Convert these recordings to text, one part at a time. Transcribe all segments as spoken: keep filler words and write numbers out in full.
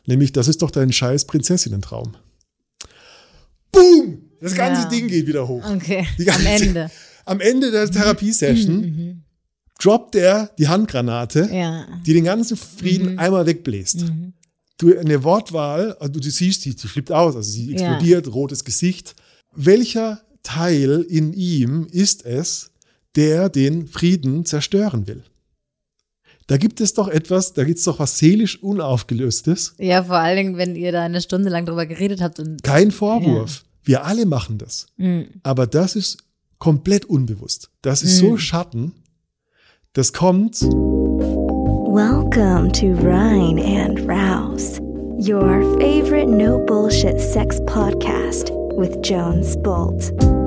Nämlich, das ist doch dein scheiß Prinzessinnentraum. Boom! Das ganze ja. Ding geht wieder hoch. Okay, die ganze, am Ende. Am Ende der Therapiesession mhm. droppt er die Handgranate, ja. die den ganzen Frieden mhm. einmal wegbläst. Mhm. Du, eine Wortwahl, also du siehst, die, die flippt aus, also sie explodiert, ja. rotes Gesicht. Welcher Teil in ihm ist es, der den Frieden zerstören will? Da gibt es doch etwas, da gibt es doch was seelisch Unaufgelöstes. Ja, vor allen Dingen, wenn ihr da eine Stunde lang drüber geredet habt. Und Kein Vorwurf. Ja. Wir alle machen das. Mhm. Aber das ist komplett unbewusst. Das ist mhm. so Schatten. Das kommt. Welcome to Rhine and Rouse, your favorite no bullshit sex podcast with Jones Bolt.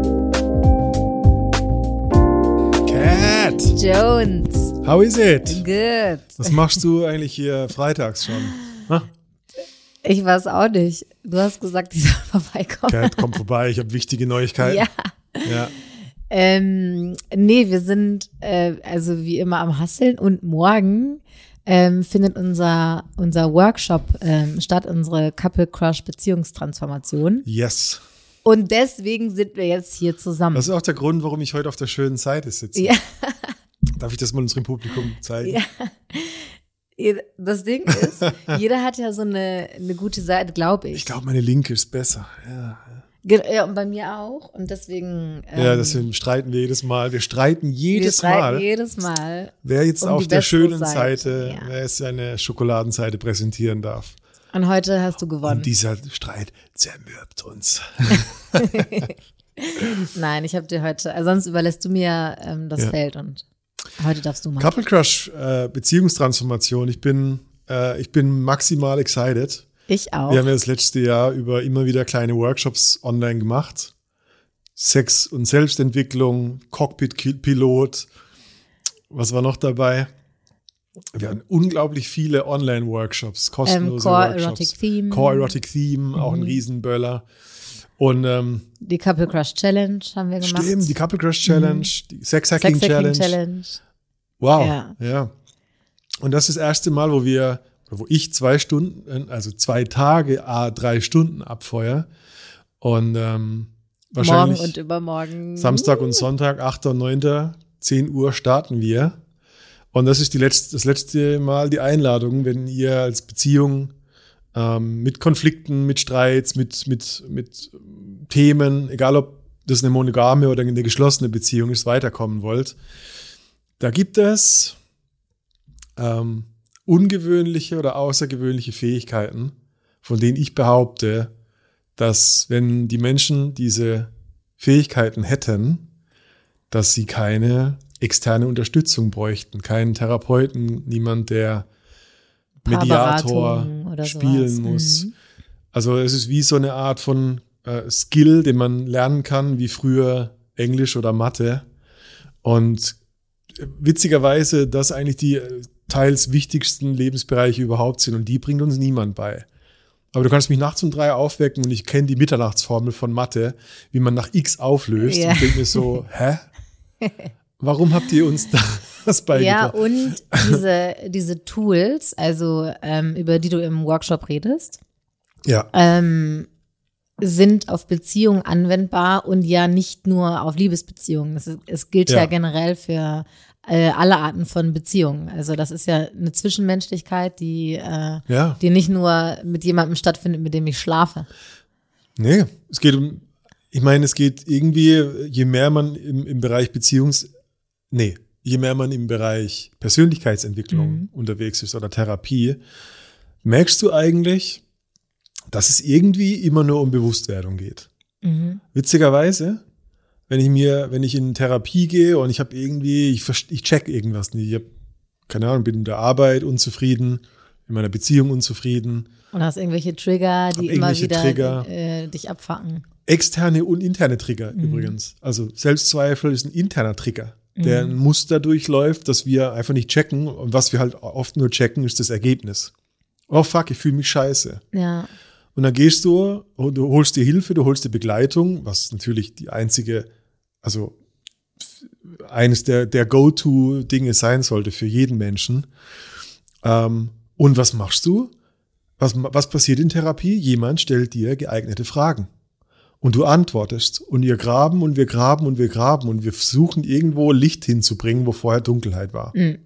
Cat. Jones. How is it? Good. Was machst du eigentlich hier freitags schon? Ha? Ich weiß auch nicht. Du hast gesagt, ich soll vorbeikommen. Cat, komm vorbei, ich habe wichtige Neuigkeiten. Ja. Ja. Ähm, nee, wir sind äh, also wie immer am Hasseln und morgen ähm, findet unser, unser Workshop ähm, statt, unsere Couple Crush Beziehungstransformation. Yes. Und deswegen sind wir jetzt hier zusammen. Das ist auch der Grund, warum ich heute auf der schönen Seite sitze. Ja. Darf ich das mal unserem Publikum zeigen? Ja. Das Ding ist, jeder hat ja so eine, eine gute Seite, glaube ich. Ich glaube, meine linke ist besser. Ja. Ja, und bei mir auch. Und deswegen. Ähm, ja, deswegen streiten wir jedes Mal. Wir streiten jedes wir streiten Mal. jedes Mal. Wer jetzt um auf der schönen Seite, Seite, ja. wer jetzt seine Schokoladenseite präsentieren darf. Und heute hast du gewonnen. Und dieser Streit zermürbt uns. Nein, ich habe dir heute, also sonst überlässt du mir ähm, das ja. Feld und heute darfst du mal. Couple Crush, äh, Beziehungstransformation. Ich bin, äh, ich bin maximal excited. Ich auch. Wir haben ja das letzte Jahr über immer wieder kleine Workshops online gemacht. Sex- und Selbstentwicklung, Cockpit-Pilot. Was war noch dabei? Wir hatten unglaublich viele Online-Workshops, kostenlose ähm, Core Workshops. Erotic Theme. Core Erotic Theme, mhm. auch ein Riesenböller. Und ähm, die Couple Crush Challenge haben wir gemacht. Stimmt, die Couple Crush Challenge, mhm. die Sex Hacking Challenge. Challenge. Wow, ja. ja. Und das ist das erste Mal, wo wir, wo ich zwei Stunden, also zwei Tage, a drei Stunden abfeuer. Und ähm, wahrscheinlich morgen und übermorgen. Samstag und Sonntag, achter und neunter zehn Uhr starten wir. Und das ist die letzte, das letzte Mal die Einladung, wenn ihr als Beziehung ähm, mit Konflikten, mit Streits, mit, mit, mit Themen, egal ob das eine monogame oder eine geschlossene Beziehung ist, weiterkommen wollt. Da gibt es ähm, ungewöhnliche oder außergewöhnliche Fähigkeiten, von denen ich behaupte, dass wenn die Menschen diese Fähigkeiten hätten, dass sie keine externe Unterstützung bräuchten, keinen Therapeuten, niemand, der Mediator spielen sowas. muss. Mhm. Also es ist wie so eine Art von äh, Skill, den man lernen kann, wie früher Englisch oder Mathe. Und witzigerweise, dass eigentlich die teils wichtigsten Lebensbereiche überhaupt sind und die bringt uns niemand bei. Aber du kannst mich nachts um drei aufwecken und ich kenne die Mitternachtsformel von Mathe, wie man nach X auflöst ja. und denke mir so, hä? Warum habt ihr uns das beigebracht? Ja, und diese, diese Tools, also ähm, über die du im Workshop redest, ja. ähm, sind auf Beziehungen anwendbar und ja nicht nur auf Liebesbeziehungen. Es, es gilt ja. ja generell für äh, alle Arten von Beziehungen. Also das ist ja eine Zwischenmenschlichkeit, die, äh, ja. die nicht nur mit jemandem stattfindet, mit dem ich schlafe. Nee, es geht um, ich meine, es geht irgendwie, je mehr man im, im Bereich Beziehungs, nee, je mehr man im Bereich Persönlichkeitsentwicklung mhm. unterwegs ist oder Therapie, merkst du eigentlich, dass es irgendwie immer nur um Bewusstwerdung geht. Mhm. Witzigerweise, wenn ich mir, wenn ich in Therapie gehe und ich habe irgendwie, ich, ich check irgendwas nicht, ich habe, keine Ahnung, bin in der Arbeit unzufrieden, in meiner Beziehung unzufrieden. Und hast irgendwelche Trigger, die immer wieder Trigger. Äh, dich abfacken. Externe und interne Trigger mhm. übrigens. Also Selbstzweifel ist ein interner Trigger, der mhm. ein Muster durchläuft, das wir einfach nicht checken. Und was wir halt oft nur checken, ist das Ergebnis. Oh fuck, ich fühle mich scheiße. Ja. Und dann gehst du, du holst dir Hilfe, du holst dir Begleitung, was natürlich die einzige, also eines der, der Go-To-Dinge sein sollte für jeden Menschen. Ähm, und was machst du? Was, was passiert in Therapie? Jemand stellt dir geeignete Fragen. Und du antwortest. Und ihr graben und wir graben und wir graben und wir versuchen irgendwo Licht hinzubringen, wo vorher Dunkelheit war. Mhm.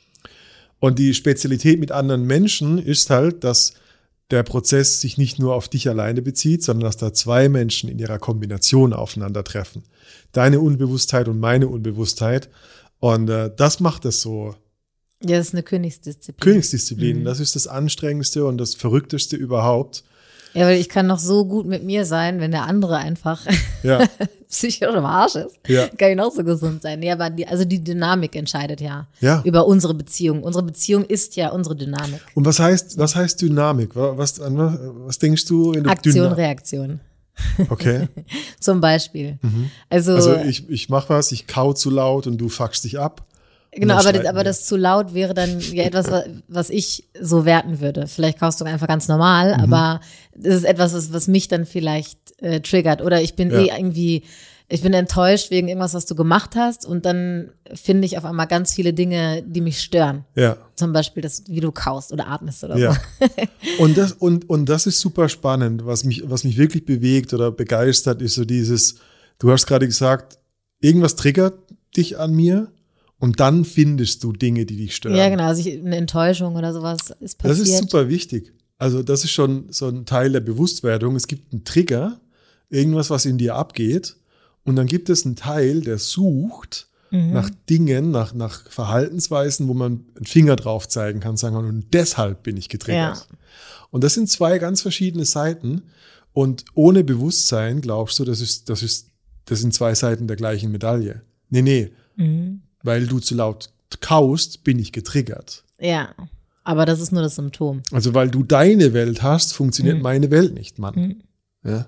Und die Spezialität mit anderen Menschen ist halt, dass der Prozess sich nicht nur auf dich alleine bezieht, sondern dass da zwei Menschen in ihrer Kombination aufeinandertreffen. Deine Unbewusstheit und meine Unbewusstheit. Und äh, das macht es so. Ja, das ist eine Königsdisziplin. Königsdisziplin, mhm. Das ist das Anstrengendste und das Verrückteste überhaupt. Ja, weil ich kann noch so gut mit mir sein, wenn der andere einfach ja. psychisch im Arsch ist. Ja. Kann ich noch so gesund sein. Ja, aber die, also die Dynamik entscheidet ja, ja über unsere Beziehung. Unsere Beziehung ist ja unsere Dynamik. Und was heißt, was heißt Dynamik? Was, was denkst du? In der Aktion, Dynam- Reaktion. Okay. Zum Beispiel. Mhm. Also, also ich, ich mach was, ich kau zu laut und du fuckst dich ab. Genau, aber, das, aber das zu laut wäre dann ja etwas, was ich so werten würde. Vielleicht kaufst du einfach ganz normal, mhm. aber das ist etwas, was, was mich dann vielleicht äh, triggert. Oder ich bin ja. eh irgendwie, ich bin enttäuscht wegen irgendwas, was du gemacht hast und dann finde ich auf einmal ganz viele Dinge, die mich stören. Ja. Zum Beispiel, das, wie du kaust oder atmest oder ja. so. Und das, und, und das ist super spannend. Was mich, was mich wirklich bewegt oder begeistert, ist so dieses, du hast gerade gesagt, irgendwas triggert dich an mir. Und dann findest du Dinge, die dich stören. Ja, genau. Also ich, eine Enttäuschung oder sowas ist passiert. Das ist super wichtig. Also das ist schon so ein Teil der Bewusstwerdung. Es gibt einen Trigger, irgendwas, was in dir abgeht. Und dann gibt es einen Teil, der sucht mhm. nach Dingen, nach, nach Verhaltensweisen, wo man einen Finger drauf zeigen kann, sagen kann, und deshalb bin ich getriggert. Ja. Und das sind zwei ganz verschiedene Seiten. Und ohne Bewusstsein glaubst du, das ist, das ist, das sind zwei Seiten der gleichen Medaille. Nee, nee. Mhm. Weil du zu laut kaust, bin ich getriggert. Ja, aber das ist nur das Symptom. Also weil du deine Welt hast, funktioniert mhm. meine Welt nicht, Mann. Mhm. Ja.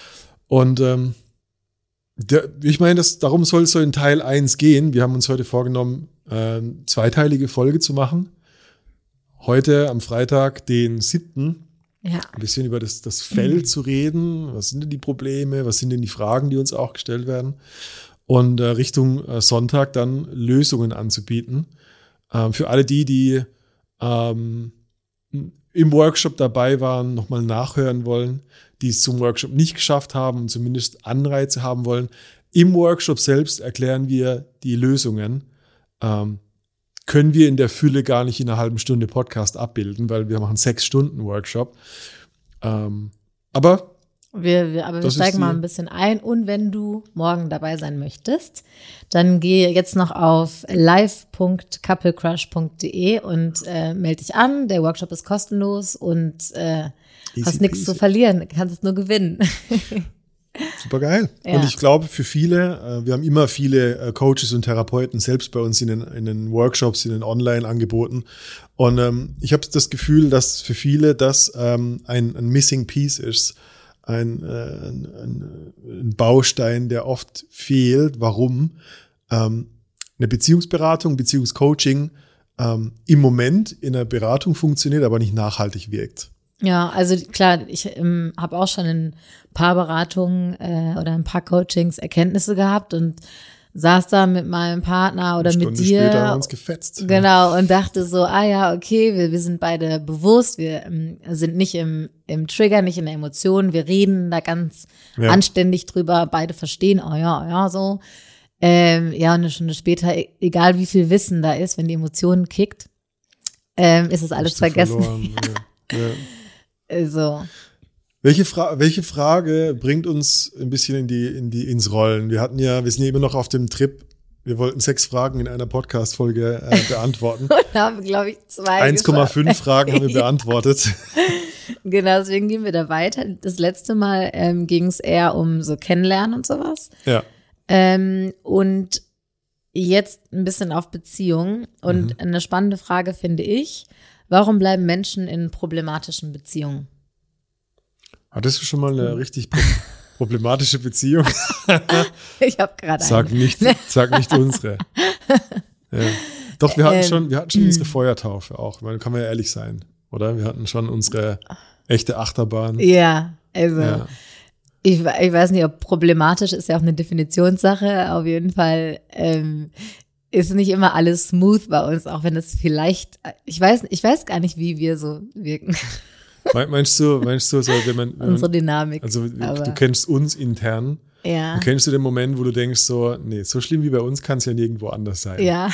Und ähm, der, ich meine, das, darum soll es so in Teil eins gehen. Wir haben uns heute vorgenommen, äh, zweiteilige Folge zu machen. Heute am Freitag, den siebten Ja. Ein bisschen über das, das Feld mhm. zu reden. Was sind denn die Probleme? Was sind denn die Fragen, die uns auch gestellt werden? Und äh, Richtung äh, Sonntag dann Lösungen anzubieten. Ähm, für alle die, die ähm, im Workshop dabei waren, nochmal nachhören wollen, die es zum Workshop nicht geschafft haben und zumindest Anreize haben wollen. Im Workshop selbst erklären wir die Lösungen. Ähm, können wir in der Fülle gar nicht in einer halben Stunde Podcast abbilden, weil wir machen sechs Stunden Workshop. Ähm, aber Wir, wir, aber wir steigen mal ein bisschen ein. Und wenn du morgen dabei sein möchtest, dann gehe jetzt noch auf live punkt couplecrush punkt de und äh, melde dich an. Der Workshop ist kostenlos und äh, easy, hast nichts zu verlieren. Kannst es nur gewinnen. Super geil. Ja. Und ich glaube, für viele, äh, wir haben immer viele äh, Coaches und Therapeuten selbst bei uns in den, in den Workshops, in den Online-Angeboten. Und ähm, ich habe das Gefühl, dass für viele das ähm, ein, ein Missing Piece ist. Ein, äh, ein, ein Baustein, der oft fehlt. Warum? Ähm, eine Beziehungsberatung, Beziehungscoaching ähm, im Moment in der Beratung funktioniert, aber nicht nachhaltig wirkt. Ja, also klar, ich ähm, habe auch schon in ein paar Beratungen äh, oder ein paar Coachings Erkenntnisse gehabt und saß da mit meinem Partner oder mit dir. Später haben wir uns gefetzt. Genau, ja. Und dachte so, ah ja, okay, wir, wir sind beide bewusst, wir ähm, sind nicht im, im Trigger, nicht in der Emotion, wir reden da ganz ja. anständig drüber, beide verstehen, oh ja, oh ja, so. Ähm, ja, und eine Stunde später, egal wie viel Wissen da ist, wenn die Emotionen kickt, ähm, ist es alles vergessen. Ja. Ja. Also. Welche, Fra- welche Frage bringt uns ein bisschen in die, in die, ins Rollen? Wir hatten ja, wir sind ja immer noch auf dem Trip. Wir wollten sechs Fragen in einer Podcast-Folge äh, beantworten. Und haben, glaube ich, zwei eins Komma fünf Fragen haben wir beantwortet. Genau, deswegen gehen wir da weiter. Das letzte Mal ähm, ging es eher um so Kennenlernen und sowas. Ja. Ähm, und jetzt ein bisschen auf Beziehungen. Und mhm. eine spannende Frage finde ich, warum bleiben Menschen in problematischen Beziehungen? Hattest du schon mal eine richtig pro- problematische Beziehung? Ich habe gerade Sag eine. nicht, sag nicht unsere. Ja. Doch, wir hatten ähm, schon, wir hatten schon unsere Feuertaufe auch. Ich meine, kann man ja ehrlich sein, oder? Wir hatten schon unsere echte Achterbahn. Ja, also ja. Ich, ich weiß nicht, ob problematisch ist ja auch eine Definitionssache. Auf jeden Fall ähm, ist nicht immer alles smooth bei uns, auch wenn es vielleicht, ich weiß, ich weiß gar nicht, wie wir so wirken. Meinst du, meinst du, so, wenn man. Wenn Unsere man, Dynamik. Also, aber, du kennst uns intern. Ja. Und kennst du den Moment, wo du denkst, so, nee, so schlimm wie bei uns kann es ja nirgendwo anders sein. Ja.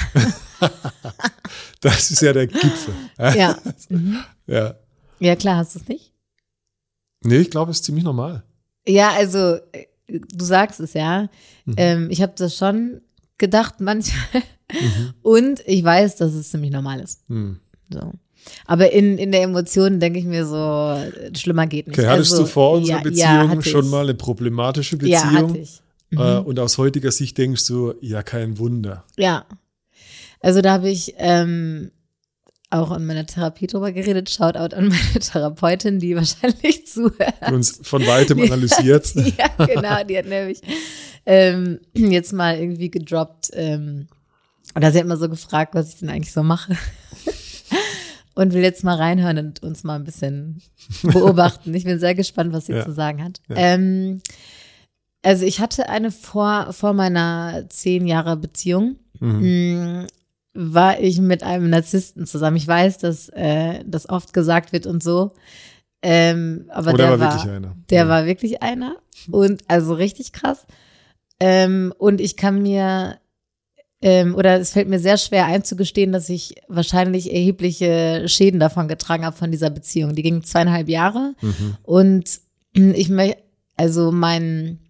Das ist ja der Gipfel. Ja. Mhm. Ja. Ja, klar, hast du es nicht? Nee, ich glaube, es ist ziemlich normal. Ja, also, du sagst es ja. Mhm. Ähm, ich habe das schon gedacht manchmal. Mhm. Und ich weiß, dass es ziemlich normal ist. Mhm. So. Aber in, in der Emotion denke ich mir so, schlimmer geht nicht. Okay, hattest also, du vor unserer ja, Beziehung ja, schon ich. mal eine problematische Beziehung? Ja, hatte ich. Mhm. Äh, und aus heutiger Sicht denkst du, ja, kein Wunder. Ja. Also da habe ich ähm, auch in meiner Therapie drüber geredet. Shoutout an meine Therapeutin, die wahrscheinlich zuhört. Die uns von weitem analysiert. Die, ja, genau, die hat nämlich ähm, jetzt mal irgendwie gedroppt. Ähm, oder sie hat mal so gefragt, was ich denn eigentlich so mache. Und will jetzt mal reinhören und uns mal ein bisschen beobachten. Ich bin sehr gespannt, was sie ja. zu sagen hat. Ja. Ähm, also ich hatte eine vor, vor meiner zehn Jahre Beziehung, mhm. mh, war ich mit einem Narzissten zusammen. Ich weiß, dass äh, das oft gesagt wird und so. Ähm, aber oh, der, der war, war wirklich einer. Der ja. war wirklich einer. Und also richtig krass. Ähm, und ich kann mir Ähm, oder es fällt mir sehr schwer einzugestehen, dass ich wahrscheinlich erhebliche Schäden davon getragen habe von dieser Beziehung. Die ging zweieinhalb Jahre mhm. und ich möchte, also mein,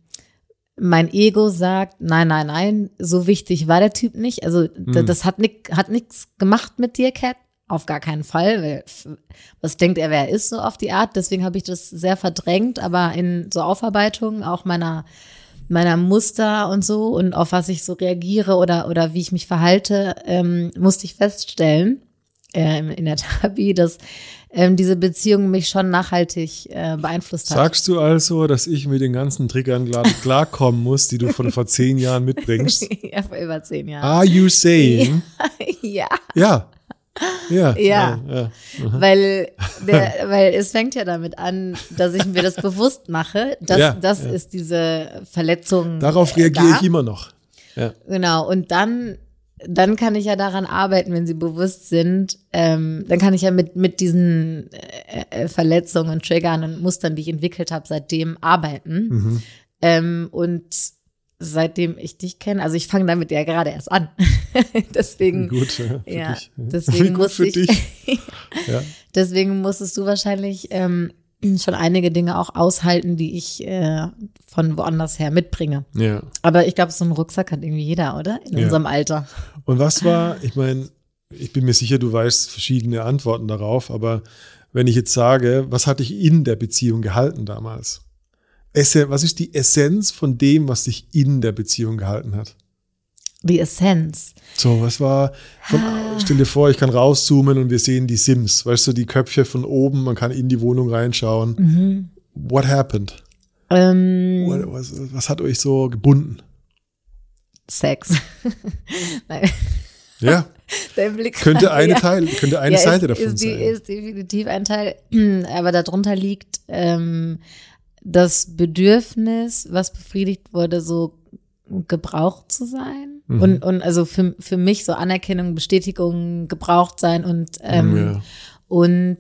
mein Ego sagt, nein, nein, nein, so wichtig war der Typ nicht. Also mhm. das hat nichts hat nix gemacht mit dir, Kat. Auf gar keinen Fall, weil was denkt er, wer er ist, so auf die Art. Deswegen habe ich das sehr verdrängt, aber in so Aufarbeitungen auch meiner meiner Muster und so und auf was ich so reagiere oder oder wie ich mich verhalte, ähm, musste ich feststellen äh, in der Therapie, dass ähm, diese Beziehung mich schon nachhaltig äh, beeinflusst hat. Sagst du also, dass ich mit den ganzen Triggern klar, klarkommen muss, die du von vor zehn Jahren mitbringst? Ja, vor über zehn Jahren. Are you saying? Ja. Ja. Ja, ja, ja, ja. Weil, der, weil es fängt ja damit an, dass ich mir das bewusst mache, dass ja, das ja. ist diese Verletzung. Darauf reagiere da. ich immer noch. Ja. Genau, und dann, dann kann ich ja daran arbeiten, wenn sie bewusst sind, ähm, dann kann ich ja mit, mit diesen äh, Verletzungen und Triggern und Mustern, die ich entwickelt habe, seitdem arbeiten. Mhm. Ähm, und seitdem ich dich kenne, also ich fange damit ja gerade erst an. Deswegen, gut, ja, für ja, dich. deswegen gut für ich, dich. Ja. Deswegen musstest du wahrscheinlich ähm, schon einige Dinge auch aushalten, die ich äh, von woanders her mitbringe. Ja. Aber ich glaube, so einen Rucksack hat irgendwie jeder, oder? In ja. unserem Alter. Und was war, ich meine, ich bin mir sicher, du weißt verschiedene Antworten darauf, aber wenn ich jetzt sage, was hat dich in der Beziehung gehalten damals? Was ist die Essenz von dem, was dich in der Beziehung gehalten hat? Die Essenz. So, was war, von, ah. stell dir vor, ich kann rauszoomen und wir sehen die Sims, weißt du, die Köpfe von oben, man kann in die Wohnung reinschauen. Mhm. What happened? Ähm, What, was, was hat euch so gebunden? Sex. Nein. Ja. Dein Blick könnte gerade, eine ja. Teil, könnte eine ja, Seite ist, davon ist die, sein. Ist definitiv ein Teil, aber darunter liegt ähm, das Bedürfnis, was befriedigt wurde, so gebraucht zu sein. Mhm. Und, und also für, für mich so Anerkennung, Bestätigung, gebraucht sein und, ähm, ja. und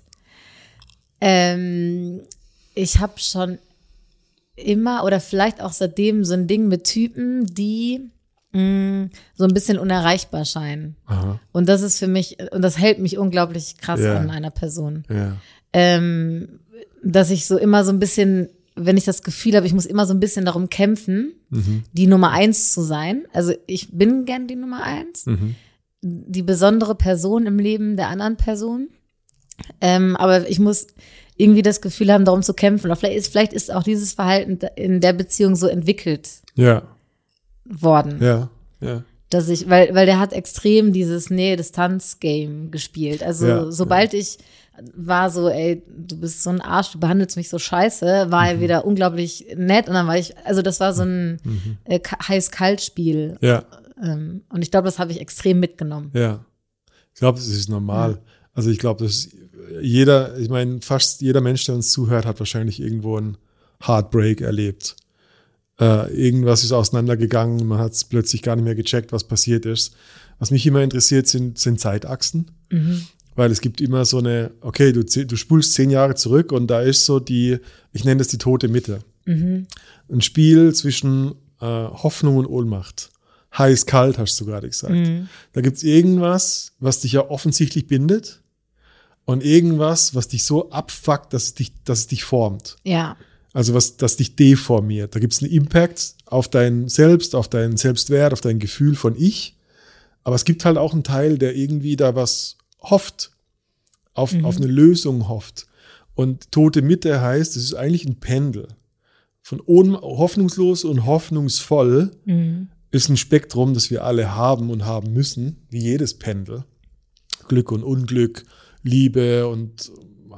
ähm, ich habe schon immer oder vielleicht auch seitdem so ein Ding mit Typen, die mh, so ein bisschen unerreichbar scheinen. Aha. Und das ist für mich, und das hält mich unglaublich krass ja. an einer Person. Ja. Ähm, dass ich so immer so ein bisschen, wenn ich das Gefühl habe, ich muss immer so ein bisschen darum kämpfen, mhm. die Nummer eins zu sein. Also ich bin gern die Nummer eins, mhm. die besondere Person im Leben der anderen Person. Ähm, aber ich muss irgendwie das Gefühl haben, darum zu kämpfen. Oder vielleicht ist, vielleicht ist auch dieses Verhalten in der Beziehung so entwickelt ja. worden. Ja, ja. Dass ich, weil, weil der hat extrem dieses Nähe-Distanz-Game gespielt. Also ja, sobald ja. ich war so, ey, du bist so ein Arsch, du behandelst mich so scheiße, war mhm. er wieder unglaublich nett und dann war ich, also das war so ein mhm. äh, heiß-kalt-Spiel. Ja. Ähm, und ich glaube, das habe ich extrem mitgenommen. Ja. Ich glaube, das ist normal. Ja. Also ich glaube, dass jeder, ich meine, fast jeder Mensch, der uns zuhört, hat wahrscheinlich irgendwo einen Heartbreak erlebt. Äh, irgendwas ist auseinandergegangen, man hat es plötzlich gar nicht mehr gecheckt, was passiert ist. Was mich immer interessiert, sind, sind Zeitachsen. Mhm. Weil es gibt immer so eine, okay, du, du spulst zehn Jahre zurück und da ist so die, ich nenne das die tote Mitte. Mhm. Ein Spiel zwischen äh, Hoffnung und Ohnmacht. Heiß, kalt, hast du gerade gesagt. Mhm. Da gibt es irgendwas, was dich ja offensichtlich bindet und irgendwas, was dich so abfuckt, dass es dich, dass es dich formt. Ja. Also was, das dich deformiert. Da gibt es einen Impact auf dein Selbst, auf deinen Selbstwert, auf dein Gefühl von Ich. Aber es gibt halt auch einen Teil, der irgendwie da was hofft, auf, mhm. auf eine Lösung hofft. Und tote Mitte heißt, es ist eigentlich ein Pendel. Von hoffnungslos und hoffnungsvoll mhm. ist ein Spektrum, das wir alle haben und haben müssen, wie jedes Pendel. Glück und Unglück, Liebe und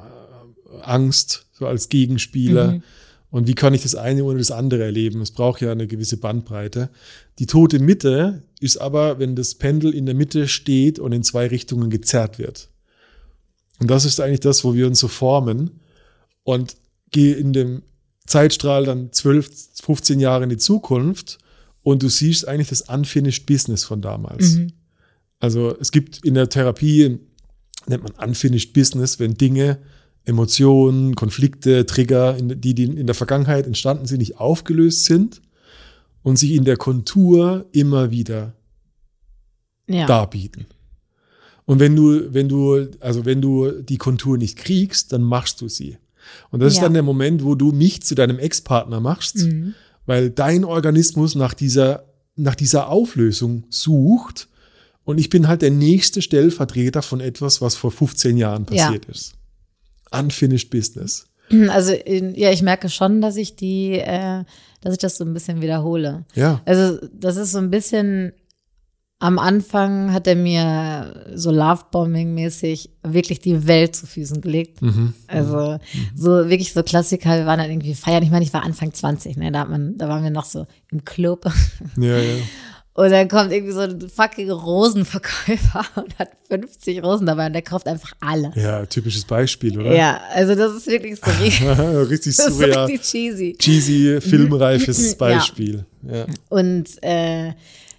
Angst, so als Gegenspieler. Mhm. Und wie kann ich das eine oder das andere erleben? Es braucht ja eine gewisse Bandbreite. Die tote Mitte ist aber, wenn das Pendel in der Mitte steht und in zwei Richtungen gezerrt wird. Und das ist eigentlich das, wo wir uns so formen. Und gehe in dem Zeitstrahl dann zwölf, fünfzehn Jahre in die Zukunft und du siehst eigentlich das Unfinished Business von damals. Mhm. Also es gibt in der Therapie, nennt man Unfinished Business, wenn Dinge, Emotionen, Konflikte, Trigger, die, die in der Vergangenheit entstanden sind, nicht aufgelöst sind und sich in der Kontur immer wieder ja. darbieten. Und wenn du, wenn du, also wenn du die Kontur nicht kriegst, dann machst du sie. Und das ja. ist dann der Moment, wo du mich zu deinem Ex-Partner machst, mhm. weil dein Organismus nach dieser, nach dieser Auflösung sucht und ich bin halt der nächste Stellvertreter von etwas, was vor fünfzehn Jahren passiert ja. ist. Unfinished Business. Also ja, ich merke schon, dass ich die, äh, dass ich das so ein bisschen wiederhole. Ja. Also das ist so ein bisschen, am Anfang hat er mir so Lovebombing-mäßig wirklich die Welt zu Füßen gelegt. Mhm. Also mhm. so wirklich so Klassiker, wir waren dann irgendwie feiern. Ich meine, ich war Anfang zwanzig, ne, da hat man, da waren wir noch so im Club. Ja, ja. Und dann kommt irgendwie so ein fucking Rosenverkäufer und hat fünfzig Rosen dabei und der kauft einfach alle. Ja, typisches Beispiel, oder? Ja, also das ist wirklich so richtig, richtig surreal. Das ist richtig cheesy. Cheesy, filmreifes Beispiel. Ja. Ja. Und äh,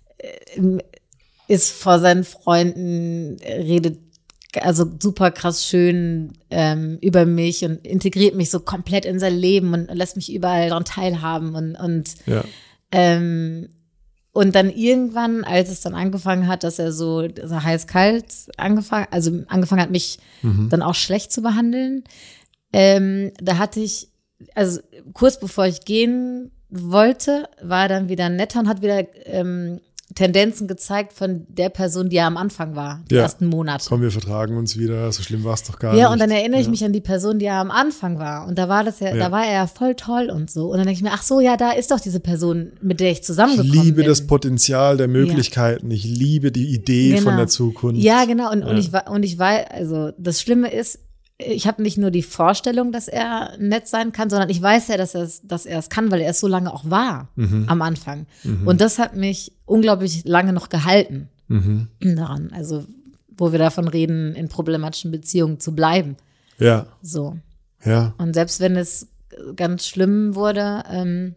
ist vor seinen Freunden, redet also super krass schön ähm, über mich und integriert mich so komplett in sein Leben und lässt mich überall daran teilhaben und, und ja. ähm, Und dann irgendwann, als es dann angefangen hat, dass er so, so heiß-kalt angefangen, also angefangen hat, mich mhm. dann auch schlecht zu behandeln, ähm, da hatte ich, also kurz bevor ich gehen wollte, war er dann wieder netter und hat wieder ähm, Tendenzen gezeigt von der Person, die er am Anfang war, die ja. ersten Monate. Komm, wir vertragen uns wieder, so schlimm war es doch gar ja, nicht. Ja, und dann erinnere ich ja. mich an die Person, die er am Anfang war. Und da war das ja, ja, da war er ja voll toll und so. Und dann denke ich mir, ach so, ja, da ist doch diese Person, mit der ich zusammengekommen bin. Ich liebe bin. das Potenzial der Möglichkeiten. Ja. Ich liebe die Idee genau. von der Zukunft. Ja, genau. Und, ja. und ich war, und ich war, also das Schlimme ist, ich habe nicht nur die Vorstellung, dass er nett sein kann, sondern ich weiß ja, dass er es dass er es kann, weil er es so lange auch war mhm. am Anfang. Mhm. Und das hat mich unglaublich lange noch gehalten mhm. daran. Also, wo wir davon reden, in problematischen Beziehungen zu bleiben. Ja. So. Ja. Und selbst wenn es ganz schlimm wurde, ähm,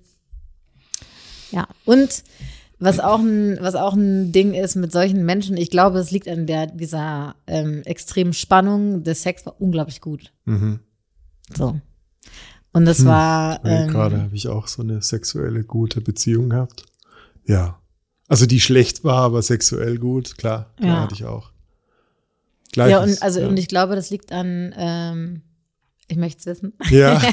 ja. Und Was auch, ein, was auch ein Ding ist mit solchen Menschen, ich glaube, es liegt an der, dieser ähm, extremen Spannung. Der Sex war unglaublich gut. Mhm. So. Und das hm. war. Ähm, Gerade habe ich auch so eine sexuelle gute Beziehung gehabt. Ja. Also die schlecht war, aber sexuell gut, klar. Klar ja. hatte ich auch. Gleiches, ja, und also ja. und ich glaube, das liegt an, ähm, ich möchte es wissen. Ja.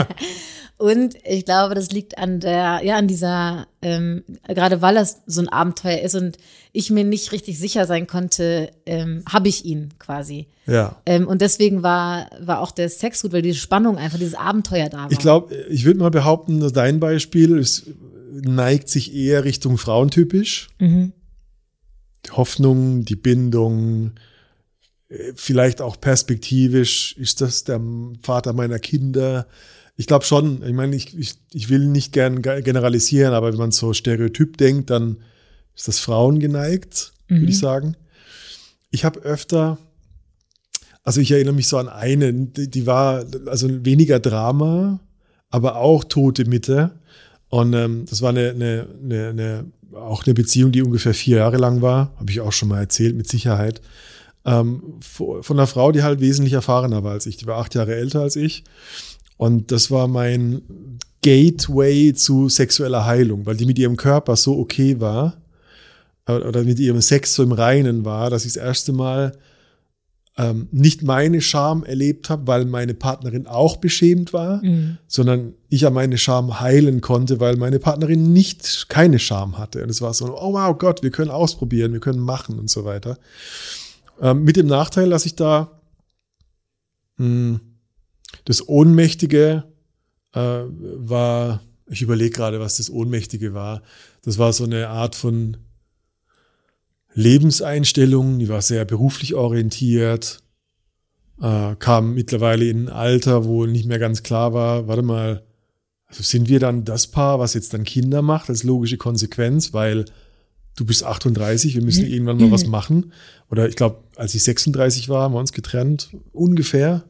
Und ich glaube, das liegt an der, ja, an dieser, ähm, gerade weil das so ein Abenteuer ist und ich mir nicht richtig sicher sein konnte, ähm, habe ich ihn quasi. Ja. Ähm, und deswegen war, war auch der Sex gut, weil diese Spannung einfach, dieses Abenteuer da war. Ich glaube, ich würde mal behaupten, dass dein Beispiel ist, neigt sich eher Richtung frauentypisch. Mhm. Die Hoffnung, die Bindung, vielleicht auch perspektivisch, ist das der Vater meiner Kinder? Ich glaube schon, ich meine, ich, ich, ich will nicht gern generalisieren, aber wenn man so stereotyp denkt, dann ist das Frauen geneigt, mhm. würde ich sagen. Ich habe öfter, also ich erinnere mich so an eine, die, die war also weniger Drama, aber auch tote Mitte. Und ähm, das war eine, eine, eine, eine, auch eine Beziehung, die ungefähr vier Jahre lang war, habe ich auch schon mal erzählt, mit Sicherheit. ähm, von einer Frau, die halt wesentlich erfahrener war als ich. Die war acht Jahre älter als ich. Und das war mein Gateway zu sexueller Heilung, weil die mit ihrem Körper so okay war oder mit ihrem Sex so im Reinen war, dass ich das erste Mal ähm, nicht meine Scham erlebt habe, weil meine Partnerin auch beschämt war, mhm. sondern ich ja meine Scham heilen konnte, weil meine Partnerin nicht keine Scham hatte. Und es war so, oh wow Gott, wir können ausprobieren, wir können machen und so weiter. Ähm, mit dem Nachteil, dass ich da mh, das Ohnmächtige äh, war, ich überlege gerade, was das Ohnmächtige war. Das war so eine Art von Lebenseinstellung, die war sehr beruflich orientiert, äh, kam mittlerweile in ein Alter, wo nicht mehr ganz klar war, warte mal, also sind wir dann das Paar, was jetzt dann Kinder macht, als logische Konsequenz, weil du bist achtunddreißig, wir müssen irgendwann mal was machen. Oder ich glaube, als ich sechsunddreißig war, haben wir uns getrennt, ungefähr.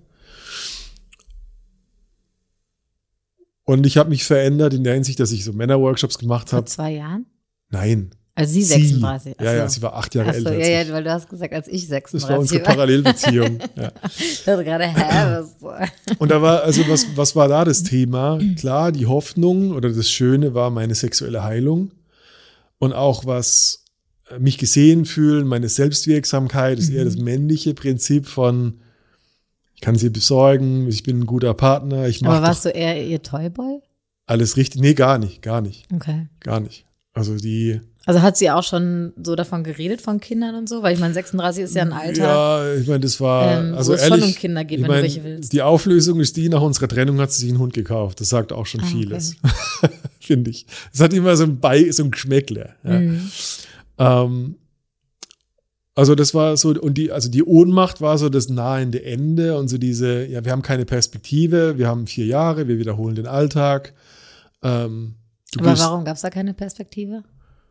Und ich habe mich verändert in der Hinsicht, dass ich so Männerworkshops gemacht habe. Vor zwei Jahren? Nein. Also sie sechsunddreißig. Sie, ja, ja, sie war acht Jahre Achso, älter als ja, ich. ja, weil du hast gesagt, als ich sechsunddreißig war. Das war unsere Parallelbeziehung. Ja. Ich dachte gerade, hä, was? Und da war, also was, was war da das Thema? Klar, die Hoffnung oder das Schöne war meine sexuelle Heilung. Und auch was mich gesehen fühlen, meine Selbstwirksamkeit ist eher das männliche Prinzip von ich kann sie besorgen, ich bin ein guter Partner. Ich mach Aber warst du eher ihr Toyboy? Alles richtig? Nee, gar nicht, gar nicht. Okay. Gar nicht. Also die. Also hat sie auch schon so davon geredet, von Kindern und so? Weil ich meine, sechsunddreißig ist ja ein Alter. Ja, ich meine, das war, ähm, also wo es ehrlich, schon um Kinder geht, ich wenn mein, du welche willst. Die Auflösung ist die, nach unserer Trennung hat sie sich einen Hund gekauft. Das sagt auch schon ah, vieles. Okay. Finde ich. Es hat immer so ein Bei, so ein Geschmäckle. Ja. Mhm. Ähm, Also das war so, und die, also die Ohnmacht war so das nahende Ende und so diese, ja, wir haben keine Perspektive, wir haben vier Jahre, wir wiederholen den Alltag. Ähm, Aber bist, warum gab es da keine Perspektive?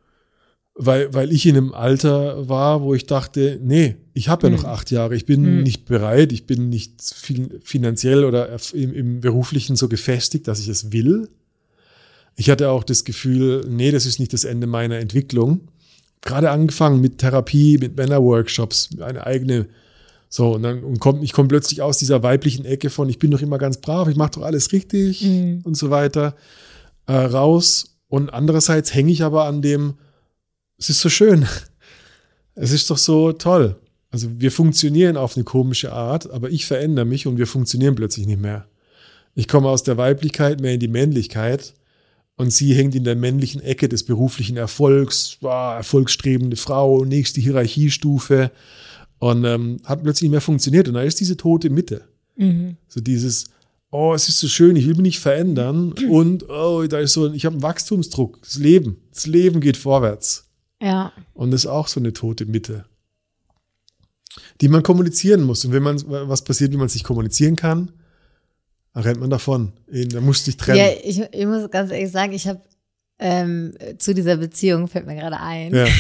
Weil, weil ich in einem Alter war, wo ich dachte, nee, ich habe ja hm. noch acht Jahre, ich bin hm. nicht bereit, ich bin nicht fin- finanziell oder im, im Beruflichen so gefestigt, dass ich es will. Ich hatte auch das Gefühl, nee, das ist nicht das Ende meiner Entwicklung. Gerade angefangen mit Therapie, mit Männerworkshops, eine eigene, so, und dann und komm, ich komme plötzlich aus dieser weiblichen Ecke von, ich bin doch immer ganz brav, ich mache doch alles richtig mhm. und so weiter, äh, raus. Und andererseits hänge ich aber an dem, es ist so schön, es ist doch so toll. Also wir funktionieren auf eine komische Art, aber ich verändere mich und wir funktionieren plötzlich nicht mehr. Ich komme aus der Weiblichkeit mehr in die Männlichkeit. Und sie hängt in der männlichen Ecke des beruflichen Erfolgs, war erfolgsstrebende Frau, nächste Hierarchiestufe und ähm, hat plötzlich nicht mehr funktioniert. Und da ist diese tote Mitte. Mhm. So dieses, oh, es ist so schön, ich will mich nicht verändern und oh, da ist so, ich habe einen Wachstumsdruck. Das Leben, das Leben geht vorwärts. Ja. Und das ist auch so eine tote Mitte, die man kommunizieren muss. Und wenn man, was passiert, wenn man es nicht kommunizieren kann? Da rennt man davon. Da musst du dich trennen. Ja, ich, ich muss ganz ehrlich sagen, ich habe ähm, zu dieser Beziehung, fällt mir gerade ein. Ja.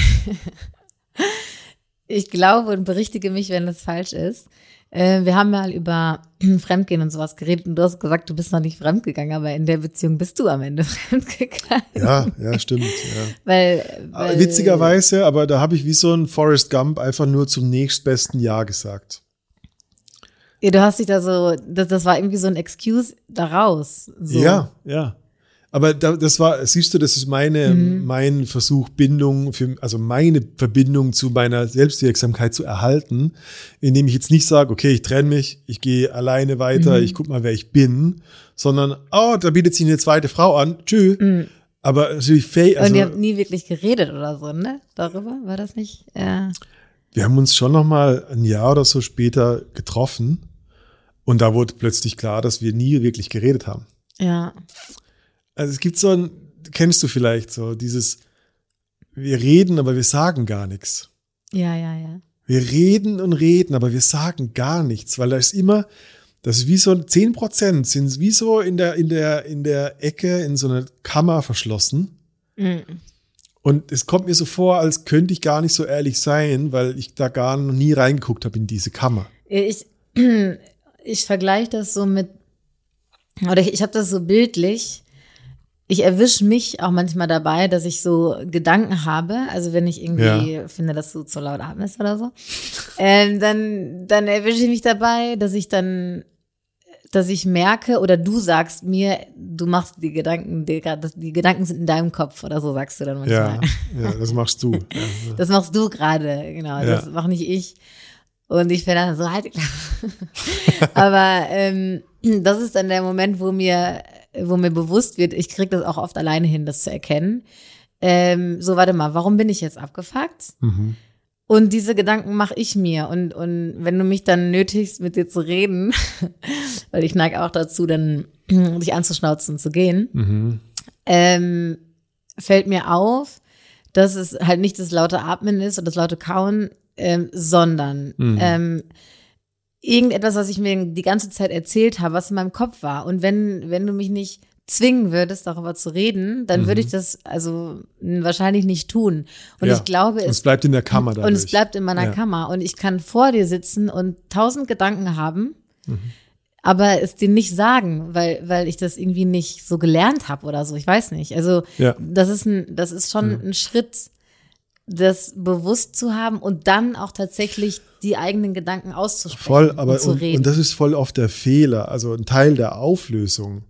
Ich glaube und berichtige mich, wenn das falsch ist. Äh, wir haben mal über Fremdgehen und sowas geredet und du hast gesagt, du bist noch nicht fremdgegangen, aber in der Beziehung bist du am Ende fremdgegangen. Ja, ja, stimmt. Ja. weil, weil Witzigerweise, aber da habe ich wie so ein Forrest Gump einfach nur zum nächstbesten Jahr gesagt. Ja, du hast dich da so, das, das war irgendwie so ein Excuse daraus. So. Ja, ja. Aber da, das war, siehst du, das ist meine, mhm. mein Versuch, Bindung, für, also meine Verbindung zu meiner Selbstwirksamkeit zu erhalten, indem ich jetzt nicht sage, okay, ich trenne mich, ich gehe alleine weiter, mhm. ich guck mal, wer ich bin, sondern, oh, da bietet sich eine zweite Frau an, tschüss. Mhm. Aber natürlich fake. Also, und ihr habt nie wirklich geredet oder so, ne? Darüber war das nicht? Ja. Wir haben uns schon noch mal ein Jahr oder so später getroffen und da wurde plötzlich klar, dass wir nie wirklich geredet haben. Ja. Also es gibt so ein, kennst du vielleicht so, dieses, wir reden, aber wir sagen gar nichts. Ja, ja, ja. Wir reden und reden, aber wir sagen gar nichts, weil da ist immer, das ist wie so zehn Prozent sind wie so in der, in der, in der Ecke in so einer Kammer verschlossen. Mhm. Und es kommt mir so vor, als könnte ich gar nicht so ehrlich sein, weil ich da gar noch nie reingeguckt habe in diese Kammer. Ich, ich vergleiche das so mit, oder ich, ich habe das so bildlich. Ich erwische mich auch manchmal dabei, dass ich so Gedanken habe, also wenn ich irgendwie ja. finde, dass du zu laut atmest oder so. ähm, dann, dann erwische ich mich dabei, dass ich dann, dass ich merke oder du sagst mir, du machst die Gedanken, die, die Gedanken sind in deinem Kopf oder so sagst du dann manchmal. Ja, ja das machst du. Ja, ja. Das machst du gerade, genau, Ja. das mache nicht ich. Und ich bin dann so, halt die Klappe. Aber ähm, das ist dann der Moment, wo mir, wo mir bewusst wird, ich kriege das auch oft alleine hin, das zu erkennen. Ähm, so, warte mal, warum bin ich jetzt abgefuckt? Mhm. Und diese Gedanken mache ich mir. Und, und wenn du mich dann nötigst, mit dir zu reden, weil ich neige auch dazu, dann dich anzuschnauzen und zu gehen, Mhm. ähm, fällt mir auf, dass es halt nicht das laute Atmen ist oder das laute Kauen, ähm, sondern Mhm. ähm, irgendetwas, was ich mir die ganze Zeit erzählt habe, was in meinem Kopf war. Und wenn, wenn du mich nicht zwingen würdest, darüber zu reden, dann Mhm. würde ich das also mh, wahrscheinlich nicht tun. Und Ja. ich glaube, Und es es bleibt in der Kammer dadurch. und es bleibt in meiner Ja. Kammer. Und ich kann vor dir sitzen und tausend Gedanken haben, Mhm. aber es dir nicht sagen, weil, weil ich das irgendwie nicht so gelernt habe oder so. Ich weiß nicht. Also Ja. das ist ein, das ist schon Ja. ein Schritt, das bewusst zu haben und dann auch tatsächlich die eigenen Gedanken auszusprechen Voll, aber und zu und, reden. und das ist voll oft der Fehler, also ein Teil der Auflösung.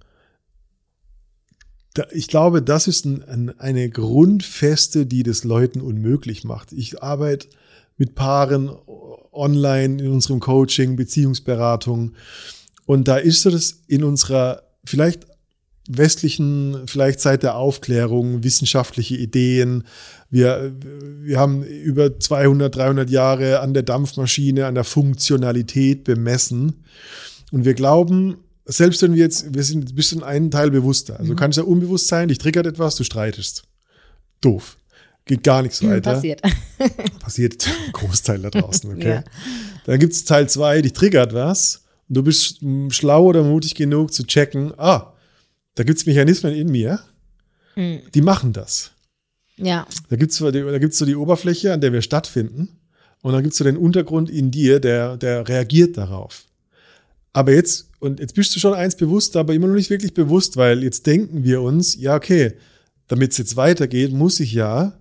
Da, ich glaube, das ist ein, ein, eine Grundfeste, die das Leuten unmöglich macht. Ich arbeite mit Paaren online in unserem Coaching, Beziehungsberatung und da ist so das in unserer vielleicht westlichen, vielleicht seit der Aufklärung, wissenschaftliche Ideen. Wir, wir haben über zweihundert, dreihundert Jahre an der Dampfmaschine, an der Funktionalität bemessen. Und wir glauben, selbst wenn wir jetzt, wir sind ein bisschen einen Teil bewusster. Also Mhm. kann es ja unbewusst sein, dich triggert etwas, du streitest. Doof. Geht gar nichts weiter. Passiert. Passiert ein Großteil da draußen, okay? Ja. Dann gibt es Teil zwei, dich triggert was und du bist mm, schlau oder mutig genug zu checken, ah, da gibt es Mechanismen in mir, Mhm. die machen das. Ja. Da gibt es da gibt's so die Oberfläche, an der wir stattfinden und dann gibt es so den Untergrund in dir, der, der reagiert darauf. Aber jetzt, und jetzt bist du schon eins bewusst, aber immer noch nicht wirklich bewusst, weil jetzt denken wir uns, ja okay, damit es jetzt weitergeht, muss ich ja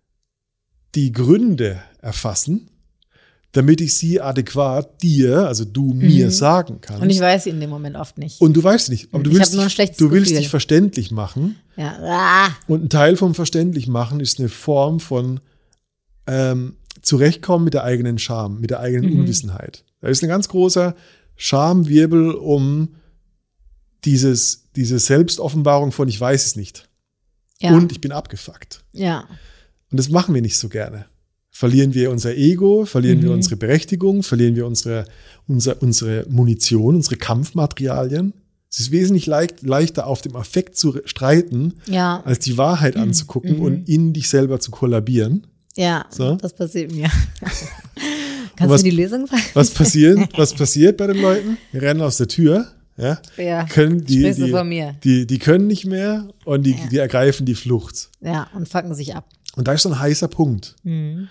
die Gründe erfassen, damit ich sie adäquat dir, also du mir Mhm. sagen kannst. Und ich weiß sie in dem Moment oft nicht. Und du weißt nicht, aber du Ich willst, hab nur ein dich, schlechtes du willst Gefühl. dich verständlich machen. Ja. Ah. Und ein Teil vom verständlich machen ist eine Form von ähm, Zurechtkommen mit der eigenen Scham, mit der eigenen Mhm. Unwissenheit. Da ist ein ganz großer Schamwirbel um dieses, diese Selbstoffenbarung von ich weiß es nicht. Ja. Und ich bin abgefuckt. Ja. Und das machen wir nicht so gerne. Verlieren wir unser Ego, verlieren wir Mhm. unsere Berechtigung, verlieren wir unsere, unser, unsere Munition, unsere Kampfmaterialien. Es ist wesentlich leicht, leichter, auf dem Affekt zu streiten, Ja. als die Wahrheit anzugucken Mhm. und in dich selber zu kollabieren. Ja. So. Das passiert mir. Kannst was- du die Lösung sagen? Was passiert, was passiert bei den Leuten? Wir rennen aus der Tür, ja, Ja. können die, Sprichst du die, von mir. die, die können nicht mehr und die, Ja. die ergreifen die Flucht. Ja. Und fucken sich ab. Und da ist so ein heißer Punkt. Mhm.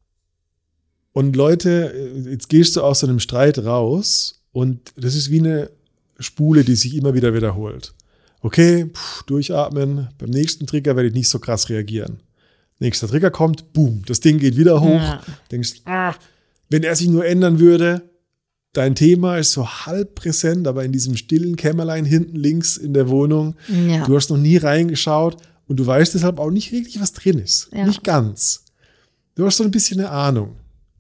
Und Leute, jetzt gehst du aus so einem Streit raus und das ist wie eine Spule, die sich immer wieder wiederholt. Okay, pff, durchatmen, beim nächsten Trigger werde ich nicht so krass reagieren. Nächster Trigger kommt, boom, das Ding geht wieder hoch. Ja. Denkst, Ah. wenn er sich nur ändern würde, dein Thema ist so halb präsent, aber in diesem stillen Kämmerlein hinten links in der Wohnung. Ja. Du hast noch nie reingeschaut und du weißt deshalb auch nicht wirklich, was drin ist. Ja. Nicht ganz. Du hast so ein bisschen eine Ahnung.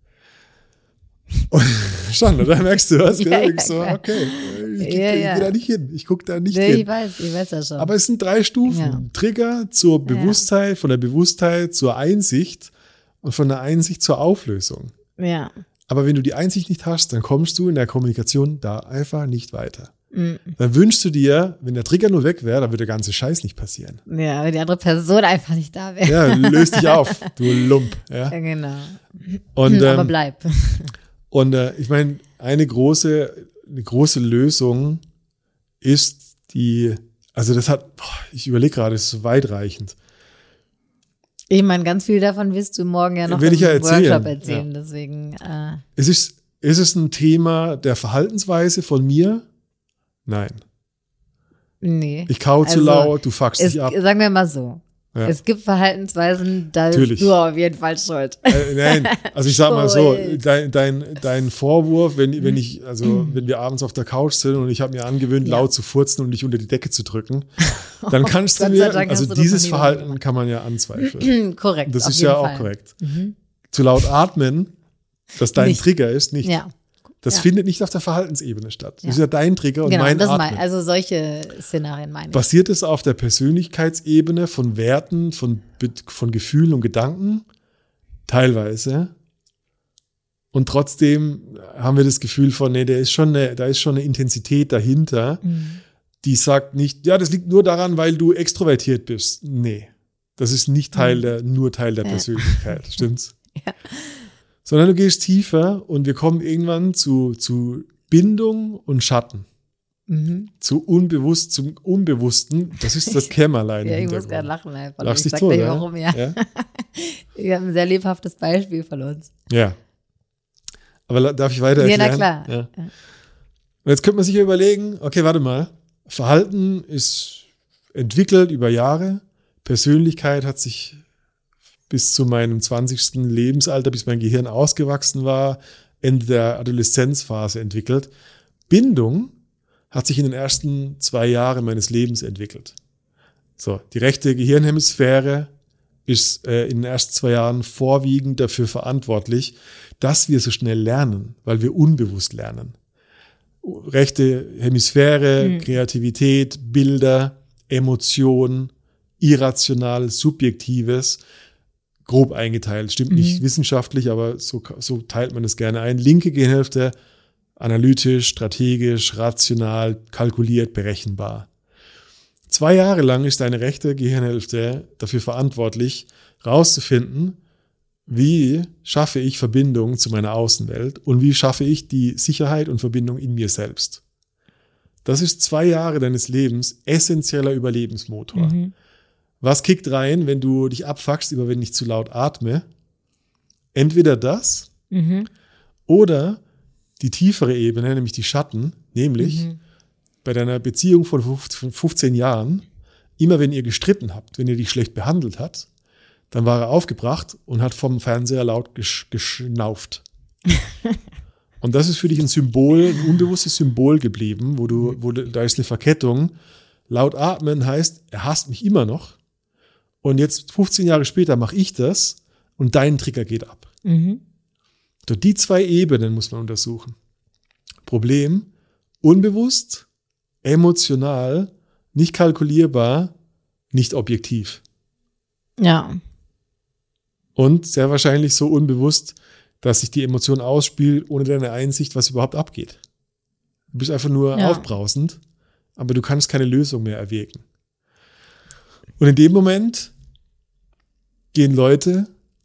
Und schon, oder? Merkst du was? Ja, Ja, ja, ich so, klar. okay, ich, ich, Ja, ich ja. gehe da nicht hin. Ich gucke da nicht Ja, hin. ich weiß, ich weiß ja schon. Aber es sind drei Stufen. Ja. Trigger zur Bewusstheit, von der Bewusstheit zur Einsicht und von der Einsicht zur Auflösung. ja. Aber wenn du die Einsicht nicht hast, dann kommst du in der Kommunikation da einfach nicht weiter. Mhm. Dann wünschst du dir, wenn der Trigger nur weg wäre, dann würde der ganze Scheiß nicht passieren. Ja, wenn die andere Person einfach nicht da wäre. Ja, löst dich auf, du Lump. Ja? Ja, genau. Und, Aber ähm, bleib. und äh, ich meine, eine große, eine große Lösung ist die, also das hat, boah, ich überlege gerade, es ist so weitreichend. Ich meine, ganz viel davon wirst du morgen ja noch Will im ich ja erzählen, Workshop erzählen. Deswegen, äh, Es ist, ist es ein Thema der Verhaltensweise von mir? Nein. nee. Ich kau zu Also, laut, du fuckst Es, dich ab. sagen wir mal so. Ja. Es gibt Verhaltensweisen, da Natürlich. bist du auf jeden Fall schuld. Äh, nein, also ich sag mal so, Schuld. dein, dein, dein Vorwurf, wenn, wenn ich, also wenn wir abends auf der Couch sind und ich habe mir angewöhnt, Ja. laut zu furzen und dich unter die Decke zu drücken, dann kannst du Gott sei mir, Dank also hast du das dieses noch nie Verhalten gemacht. kann man ja anzweifeln. Korrekt. Das auf ist jeden ja auch Fall. korrekt. Mhm. Zu laut atmen, dass dein Nicht. Trigger ist, nicht. Ja. Das Ja. findet nicht auf der Verhaltensebene statt. Das Ja. ist ja dein Trigger und Genau, mein das Atmen. mein, also solche Szenarien meine ich. Basiert es auf der Persönlichkeitsebene von Werten, von, von Gefühlen und Gedanken? Teilweise. Und trotzdem haben wir das Gefühl von, nee, der ist schon eine, da ist schon eine Intensität dahinter, Mhm. die sagt nicht, ja, das liegt nur daran, weil du extrovertiert bist. Nee, das ist nicht Teil der, nur Teil der Ja. Persönlichkeit, stimmt's? Ja. Sondern du gehst tiefer und wir kommen irgendwann zu, zu Bindung und Schatten. Mhm. Zu unbewusst, zum Unbewussten. Das ist das Kämmerlein. Ja, im ich muss Hintergrund. gerade lachen einfach. Lachst Ich dich sag tot, nicht ja? warum, ja. Ja. Ich habe ein sehr lebhaftes Beispiel von uns. Ja. Aber la- darf ich weiter Ja, erklären? na klar. Ja. Ja. Und jetzt könnte man sich ja überlegen, okay, warte mal. Verhalten ist entwickelt über Jahre. Persönlichkeit hat sich bis zu meinem zwanzigsten Lebensalter, bis mein Gehirn ausgewachsen war, Ende der Adoleszenzphase entwickelt. Bindung hat sich in den ersten zwei Jahren meines Lebens entwickelt. So, die rechte Gehirnhemisphäre ist äh, in den ersten zwei Jahren vorwiegend dafür verantwortlich, dass wir so schnell lernen, weil wir unbewusst lernen. Rechte Hemisphäre, Mhm. Kreativität, Bilder, Emotion, irrational, subjektives, grob eingeteilt. Stimmt nicht Mhm. wissenschaftlich, aber so, so teilt man es gerne ein. Linke Gehirnhälfte, analytisch, strategisch, rational, kalkuliert, berechenbar. Zwei Jahre lang ist deine rechte Gehirnhälfte dafür verantwortlich, rauszufinden, wie schaffe ich Verbindung zu meiner Außenwelt und wie schaffe ich die Sicherheit und Verbindung in mir selbst. Das ist zwei Jahre deines Lebens essentieller Überlebensmotor. Mhm. Was kickt rein, wenn du dich abfuckst, über wenn ich zu laut atme? Entweder das Mhm. oder die tiefere Ebene, nämlich die Schatten, nämlich Mhm. bei deiner Beziehung von fünfzehn Jahren, immer wenn ihr gestritten habt, wenn ihr dich schlecht behandelt habt, dann war er aufgebracht und hat vom Fernseher laut gesch geschnauft. Und das ist für dich ein Symbol, ein unbewusstes Symbol geblieben, wo du, wo du, da ist eine Verkettung. Laut atmen heißt, er hasst mich immer noch. Und jetzt fünfzehn Jahre später mache ich das und dein Trigger geht ab. Mhm. So, die zwei Ebenen muss man untersuchen. Problem, unbewusst, emotional, nicht kalkulierbar, nicht objektiv. Ja. Und sehr wahrscheinlich so unbewusst, dass sich die Emotion ausspielt, ohne deine Einsicht, was überhaupt abgeht. Du bist einfach nur Ja. aufbrausend, aber du kannst keine Lösung mehr erwägen. Und in dem Moment gehen Leute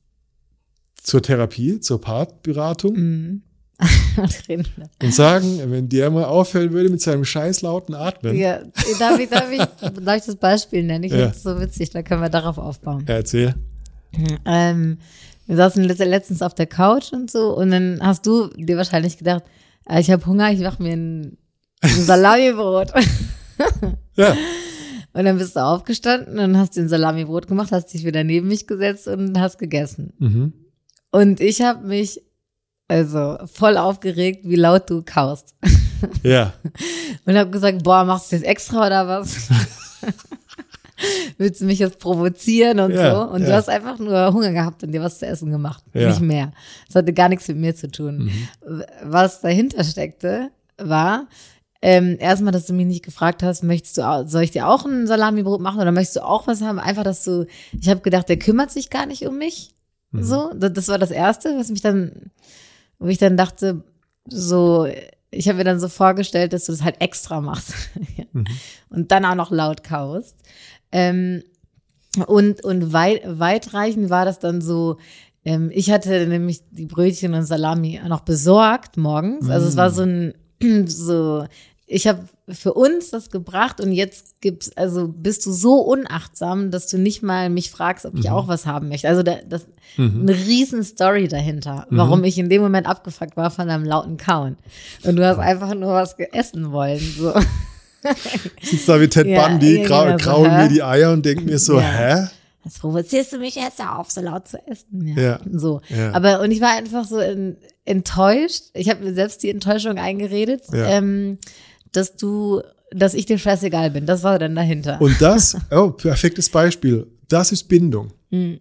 zur Therapie, zur Paarberatung Mhm. Drin. und sagen, wenn der mal aufhören würde mit seinem scheiß lauten Atmen, Ja, darf ich, darf ich, darf ich das Beispiel nennen? Ich Ja. finde es so witzig, da können wir darauf aufbauen. ja, erzähl. Ähm, wir saßen letzt- letztens auf der Couch und so und dann hast du dir wahrscheinlich gedacht, ah, ich habe Hunger, ich mache mir ein, ein Salamibrot. Ja, Und dann bist du aufgestanden und hast dir ein Salamibrot gemacht, hast dich wieder neben mich gesetzt und hast gegessen. mhm. Und ich habe mich also voll aufgeregt, wie laut du kaust. ja, Und habe gesagt, boah, machst du das extra oder was? Willst du mich jetzt provozieren und Ja, so? Und ja. du hast einfach nur Hunger gehabt und dir was zu essen gemacht. Ja. Nicht mehr. Das hatte gar nichts mit mir zu tun. Mhm. Was dahinter steckte, war, ähm, erstmal, dass du mich nicht gefragt hast, möchtest du, au- soll ich dir auch ein Salamibrot machen oder möchtest du auch was haben? Einfach, dass du, ich habe gedacht, der kümmert sich gar nicht um mich. Mhm. So, das, das war das Erste, was mich dann, wo ich dann dachte, so, ich habe mir dann so vorgestellt, dass du das halt extra machst Mhm. und dann auch noch laut kaust. Ähm, und und weit, weitreichend war das dann so, ähm, ich hatte nämlich die Brötchen und Salami noch besorgt morgens. Also es war so ein, so, ich habe für uns das gebracht und jetzt gibt's, also bist du so unachtsam, dass du nicht mal mich fragst, ob ich Mhm. auch was haben möchte. Also da, das Mhm. eine riesen Story dahinter, warum ich in dem Moment abgefuckt war von einem lauten Kauen. Und du hast einfach nur was essen wollen, so. Sitzt da wie Ted Ja, Bundy, ja, grau, genau so, grauen hä? mir die Eier und denkt mir so, Ja. hä? Jetzt provozierst du mich jetzt auf, so laut zu essen. Ja, Ja. so. Ja. Aber, und ich war einfach so in, enttäuscht. Ich habe mir selbst die Enttäuschung eingeredet, Ja. ähm, dass du, dass ich dir scheißegal bin. Das war dann dahinter. Und das, oh, perfektes Beispiel, das ist Bindung. Mhm.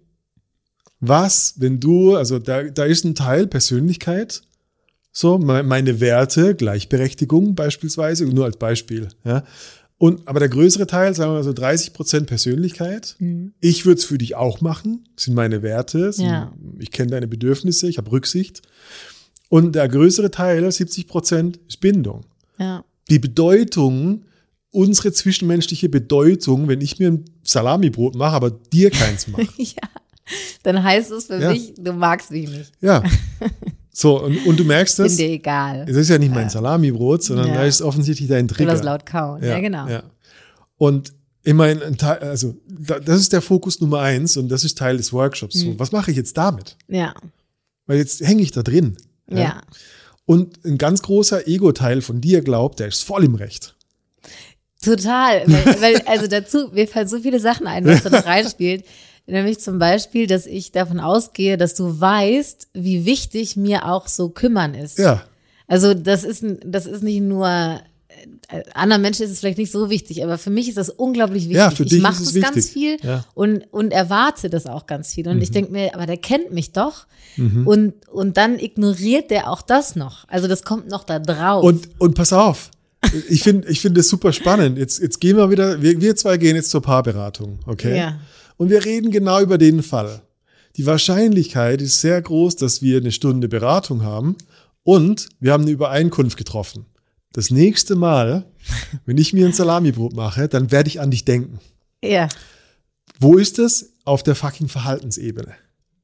Was, wenn du, also da, da ist ein Teil Persönlichkeit, so me- meine Werte, Gleichberechtigung beispielsweise, nur als Beispiel. Ja. Und, aber der größere Teil, sagen wir mal so dreißig Prozent Persönlichkeit. Mhm. Ich würde es für dich auch machen, das sind meine Werte, sind, Ja. ich kenne deine Bedürfnisse, ich habe Rücksicht. Und der größere Teil, siebzig Prozent, ist Bindung. Ja. Die Bedeutung, unsere zwischenmenschliche Bedeutung, wenn ich mir ein Salamibrot mache, aber dir keins mache. ja. Dann heißt es für Ja. mich, du magst mich nicht. Ja. So, und, und du merkst Bin das, dir egal. es ist ja nicht mein Salamibrot, sondern Ja. da ist offensichtlich dein Du Trigger. das laut kauen. Ja, genau. Ja. Und immerhin, ein Teil, also da- das ist der Fokus Nummer eins und das ist Teil des Workshops. So, Mhm. was mache ich jetzt damit? Ja. Weil jetzt hänge ich da drin. Ja. Und ein ganz großer Ego-Teil von dir glaubt, der ist voll im Recht. Total. Weil, weil, also dazu, mir fallen so viele Sachen ein, was da noch reinspielt. Nämlich zum Beispiel, dass ich davon ausgehe, dass du weißt, wie wichtig mir auch so kümmern ist. Ja. Also das ist, ein- das ist nicht nur, äh, anderen Menschen ist es vielleicht nicht so wichtig, aber für mich ist das unglaublich wichtig. Ja, für dich ich mache ist es das ganz wichtig. viel Ja. und, und erwarte das auch ganz viel. Und ich denke mir, aber der kennt mich doch. Mhm. Und, und dann ignoriert der auch das noch. Also das kommt noch da drauf. Und, und pass auf, ich finde ich finde das super spannend. Jetzt, jetzt gehen wir wieder, wir, wir zwei gehen jetzt zur Paarberatung, okay? Ja. Und wir reden genau über den Fall. Die Wahrscheinlichkeit ist sehr groß, dass wir eine Stunde Beratung haben und wir haben eine Übereinkunft getroffen. Das nächste Mal, wenn ich mir ein Salamibrot mache, dann werde ich an dich denken. Ja. Wo ist es? Auf der fucking Verhaltensebene.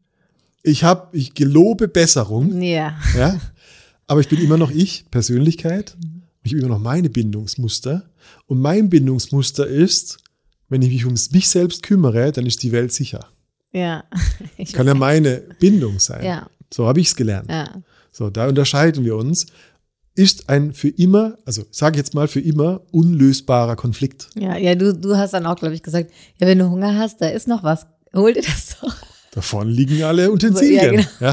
Ich habe, ich gelobe Besserung, Ja. ja, aber ich bin immer noch ich, Persönlichkeit. Ich habe immer noch meine Bindungsmuster. Und mein Bindungsmuster ist, wenn ich mich um mich selbst kümmere, dann ist die Welt sicher. Ja. Ich Kann ja meine Bindung sein. Ja. So habe ich es gelernt. Ja. So, da unterscheiden wir uns. Ist ein für immer, also sage ich jetzt mal für immer, unlösbarer Konflikt. Ja, ja, du, du hast dann auch, glaube ich, gesagt, ja, wenn du Hunger hast, da ist noch was. Hol dir das doch. Da vorne liegen alle Utensilien. Ja, genau. Ja.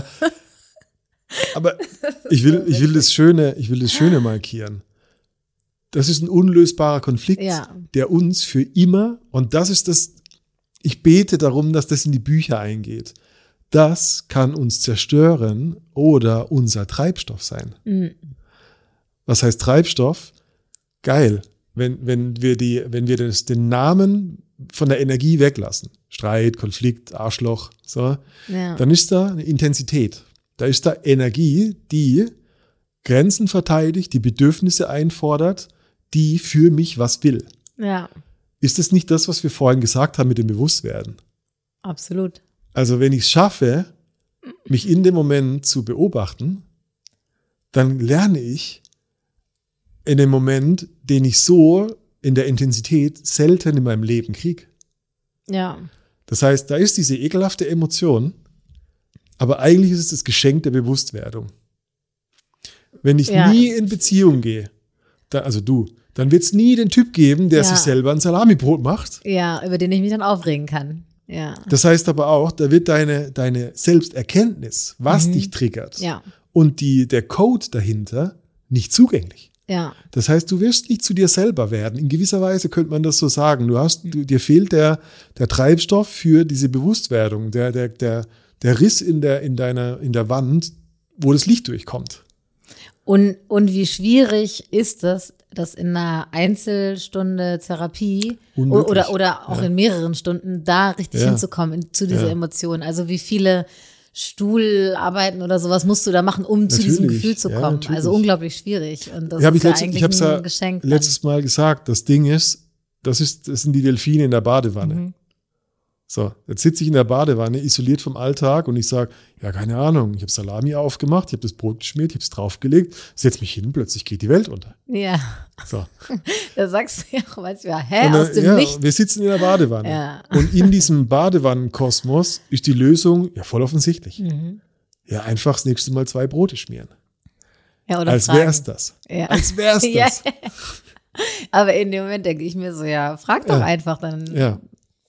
Aber ich will, ich will das Schöne, ich will das Schöne markieren. Das ist ein unlösbarer Konflikt, Ja. der uns für immer, und das ist das, ich bete darum, dass das in die Bücher eingeht. Das kann uns zerstören oder unser Treibstoff sein. Mhm. Was heißt Treibstoff? Geil. Wenn, wenn wir die, wenn wir das, den Namen von der Energie weglassen, Streit, Konflikt, Arschloch, so, Ja. dann ist da eine Intensität. Da ist da Energie, die Grenzen verteidigt, die Bedürfnisse einfordert, die für mich was will. Ja, Ist das nicht das, was wir vorhin gesagt haben mit dem Bewusstwerden? absolut. Also wenn ich es schaffe, mich in dem Moment zu beobachten, dann lerne ich in dem Moment, den ich so in der Intensität selten in meinem Leben kriege. Ja, Das heißt, da ist diese ekelhafte Emotion, aber eigentlich ist es das Geschenk der Bewusstwerdung. Wenn ich Ja. nie in Beziehung gehe, da, also du, dann wird es nie den Typ geben, der Ja. sich selber ein Salamibrot macht. ja, über den ich mich dann aufregen kann. Ja, Das heißt aber auch, da wird deine, deine Selbsterkenntnis, was Mhm. dich triggert, ja, und die, der Code dahinter nicht zugänglich. ja, Das heißt, du wirst nicht zu dir selber werden. In gewisser Weise könnte man das so sagen. Du hast, du, dir fehlt der, der Treibstoff für diese Bewusstwerdung, der, der, der, der Riss in der, in deiner, in der Wand, wo das Licht durchkommt. Und, und wie schwierig ist es, das in einer Einzelstunde Therapie Unmöglich. oder, oder auch Ja. in mehreren Stunden da richtig Ja. hinzukommen, in, zu dieser Ja. Emotion. Also wie viele Stuhlarbeiten oder sowas musst du da machen, um zu diesem Natürlich. Gefühl zu Ja, kommen. natürlich. also unglaublich schwierig. Und das Ja, hab ist ich ja letzt- eigentlich ich hab's ein ja Geschenk. dann. Letztes Mal gesagt, das Ding ist, das ist, das sind die Delfine in der Badewanne. Mhm. So, jetzt sitze ich in der Badewanne, isoliert vom Alltag, und ich sage, ja, keine Ahnung, ich habe Salami aufgemacht, ich habe das Brot geschmiert, ich habe es draufgelegt, setze mich hin, plötzlich geht die Welt unter. Ja, So. da sagst du ja auch manchmal, hä, Und, aus äh, dem ja, Nichts. wir sitzen in der Badewanne. Ja. Und in diesem Badewannenkosmos ist die Lösung ja voll offensichtlich. Mhm. Ja, einfach das nächste Mal zwei Brote schmieren. Ja, oder Als fragen. wär's das. Ja. Als wär's Ja. das. Aber in dem Moment denke ich mir so, ja, frag doch Ja. einfach, dann Ja.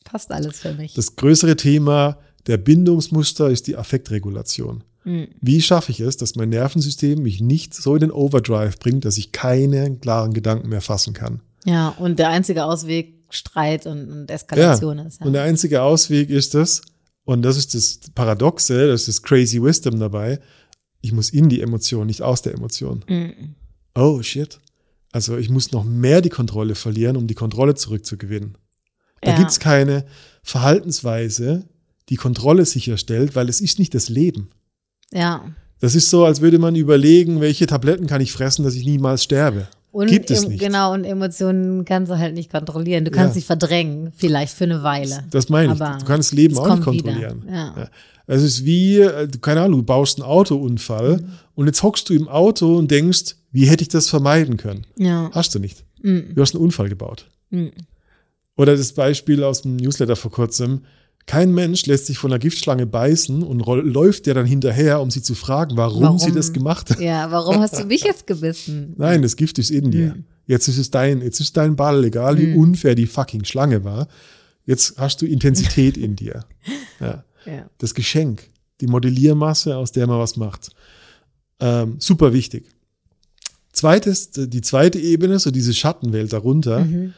Passt alles für mich. Das größere Thema der Bindungsmuster ist die Affektregulation. Mhm. Wie schaffe ich es, dass mein Nervensystem mich nicht so in den Overdrive bringt, dass ich keine klaren Gedanken mehr fassen kann? Ja, und der einzige Ausweg Streit und, und Eskalation ja. ist. Ja. Und der einzige Ausweg ist das, und das ist das Paradoxe, das ist das Crazy Wisdom dabei, ich muss in die Emotion, nicht aus der Emotion. Mhm. Oh, shit. Also ich muss noch mehr die Kontrolle verlieren, um die Kontrolle zurückzugewinnen. Da ja. gibt es keine Verhaltensweise, die Kontrolle sicherstellt, weil es ist nicht das Leben. Ja. Das ist so, als würde man überlegen, welche Tabletten kann ich fressen, dass ich niemals sterbe. Und Gibt es em- nicht. Genau, und Emotionen kannst du halt nicht kontrollieren. Du kannst ja. sie verdrängen, vielleicht für eine Weile. Das meine ich. Aber du kannst das Leben auch nicht kontrollieren. Ja. Ja. Es ist wie, keine Ahnung, du baust einen Autounfall mhm. und jetzt hockst du im Auto und denkst, wie hätte ich das vermeiden können? Ja. Hast du nicht. Mhm. Du hast einen Unfall gebaut. Mhm. Oder das Beispiel aus dem Newsletter vor kurzem. Kein Mensch lässt sich von einer Giftschlange beißen und roll, läuft der dann hinterher, um sie zu fragen, warum, warum sie das gemacht hat. Ja, warum hast du mich jetzt gebissen? Nein, das Gift ist in dir. Mhm. Jetzt ist es dein, jetzt ist dein Ball, egal mhm. wie unfair die fucking Schlange war. Jetzt hast du Intensität in dir. Ja. Ja. Das Geschenk, die Modelliermasse, aus der man was macht. Ähm, super wichtig. Zweites, die zweite Ebene, so diese Schattenwelt darunter. Mhm.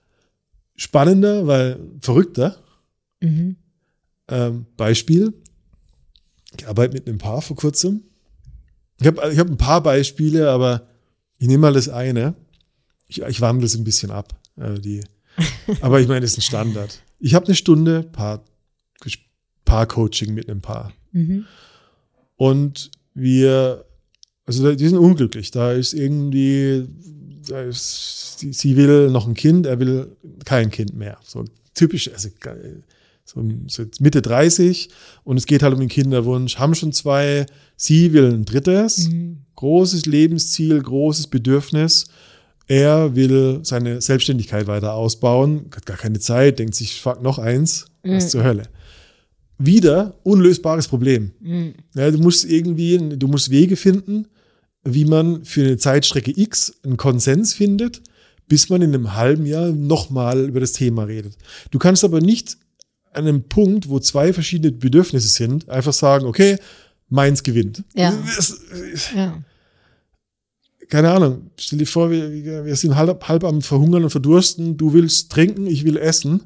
Spannender, weil verrückter. Mhm. Ähm, Beispiel. Ich arbeite mit einem Paar vor kurzem. Ich habe ich hab ein paar Beispiele, aber ich nehme mal das eine. Ich, ich wandle es ein bisschen ab. Äh, die, aber ich meine, das ist ein Standard. Ich habe eine Stunde Paar, Paar-Coaching mit einem Paar. Mhm. Und wir, also die sind unglücklich. Da ist irgendwie, da ist, sie, sie will noch ein Kind, er will kein Kind mehr. So typisch, also so, so Mitte dreißig und es geht halt um den Kinderwunsch, haben schon zwei, sie will ein drittes, mhm. großes Lebensziel, großes Bedürfnis. Er will seine Selbstständigkeit weiter ausbauen, hat gar keine Zeit, denkt sich, fuck, noch eins, was mhm. zur Hölle. Wieder unlösbares Problem. Mhm. Ja, du musst irgendwie, du musst Wege finden, wie man für eine Zeitstrecke X einen Konsens findet, bis man in einem halben Jahr nochmal über das Thema redet. Du kannst aber nicht an einem Punkt, wo zwei verschiedene Bedürfnisse sind, einfach sagen, okay, meins gewinnt. Ja. Das, ja. Keine Ahnung, stell dir vor, wir, wir sind halb, halb am Verhungern und Verdursten, du willst trinken, ich will essen.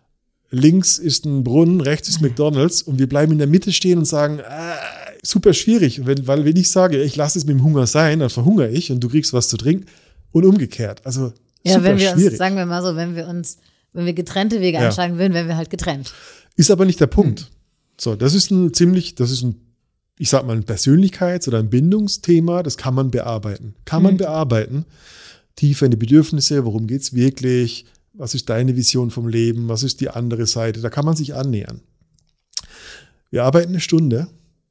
Links ist ein Brunnen, rechts ist McDonald's und wir bleiben in der Mitte stehen und sagen, ah, super schwierig. Wenn, weil wenn ich sage, ich lasse es mit dem Hunger sein, dann verhungere ich und du kriegst was zu trinken und umgekehrt. Also ja, super wenn wir schwierig. uns, sagen wir mal so, wenn wir uns, wenn wir getrennte Wege ja. einschlagen würden, wären wir halt getrennt. Ist aber nicht der Punkt. Hm. So, das ist ein ziemlich, das ist ein, ich sag mal, ein Persönlichkeits- oder ein Bindungsthema, das kann man bearbeiten. Kann man hm. bearbeiten. Tiefer in die Bedürfnisse, worum geht's wirklich? Was ist deine Vision vom Leben? Was ist die andere Seite? Da kann man sich annähern. Wir arbeiten eine Stunde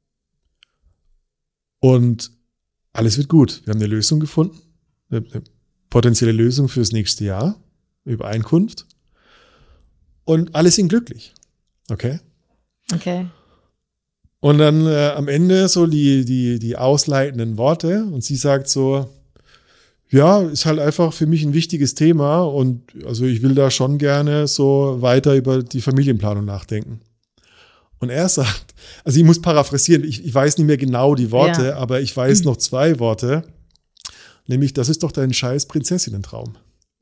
und alles wird gut. Wir haben eine Lösung gefunden, eine, eine potenzielle Lösung fürs nächste Jahr, eine Übereinkunft und alle sind glücklich. Okay? Okay. Und dann äh, am Ende so die, die, die ausleitenden Worte und sie sagt so, ja, ist halt einfach für mich ein wichtiges Thema und also ich will da schon gerne so weiter über die Familienplanung nachdenken. Und er sagt, also ich muss paraphrasieren, ich, ich weiß nicht mehr genau die Worte, ja. aber ich weiß noch zwei Worte, nämlich, das ist doch dein scheiß Prinzessinnentraum.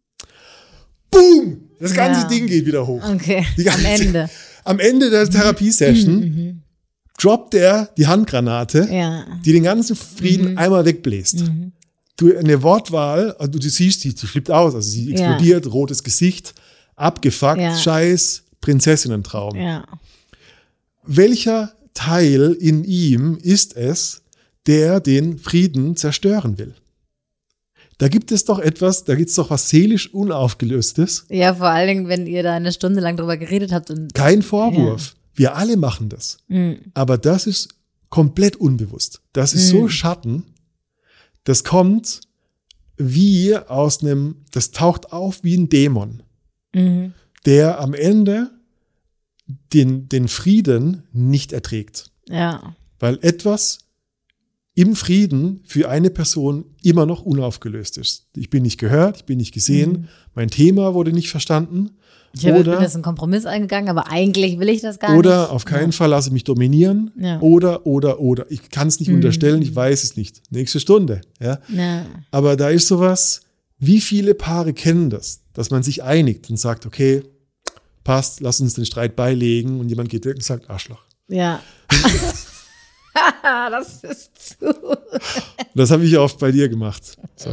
Boom! Das ganze ja. Ding geht wieder hoch. Okay, die ganze, am Ende. Am Ende der Therapiesession mhm. droppt er die Handgranate, ja. die den ganzen Frieden mhm. einmal wegbläst. Mhm. Du, eine Wortwahl, also du siehst, die, die flippt aus, also sie explodiert, ja. rotes Gesicht, abgefuckt, ja. scheiß Prinzessinnentraum. Ja. Welcher Teil in ihm ist es, der den Frieden zerstören will? Da gibt es doch etwas, da gibt es doch was seelisch Unaufgelöstes. Ja, vor allen Dingen, wenn ihr da eine Stunde lang drüber geredet habt. Und kein Vorwurf. Ja. Wir alle machen das. Mhm. Aber das ist komplett unbewusst. Das ist mhm. so Schatten. Das kommt wie aus einem, das taucht auf wie ein Dämon, mhm. der am Ende den, den Frieden nicht erträgt. Ja. Weil etwas im Frieden für eine Person immer noch unaufgelöst ist. Ich bin nicht gehört, ich bin nicht gesehen, mhm. mein Thema wurde nicht verstanden. Ich habe, bin jetzt einen Kompromiss eingegangen, aber eigentlich will ich das gar oder nicht. Oder auf keinen ja. Fall lasse ich mich dominieren. Ja. Oder, oder, oder. Ich kann es nicht mhm. unterstellen, ich weiß es nicht. Nächste Stunde. Ja? Ja. Aber da ist sowas, wie viele Paare kennen das, dass man sich einigt und sagt, okay, passt, lass uns den Streit beilegen und jemand geht weg und sagt, Arschloch. Ja. Das ist zu. Das habe ich oft bei dir gemacht. So.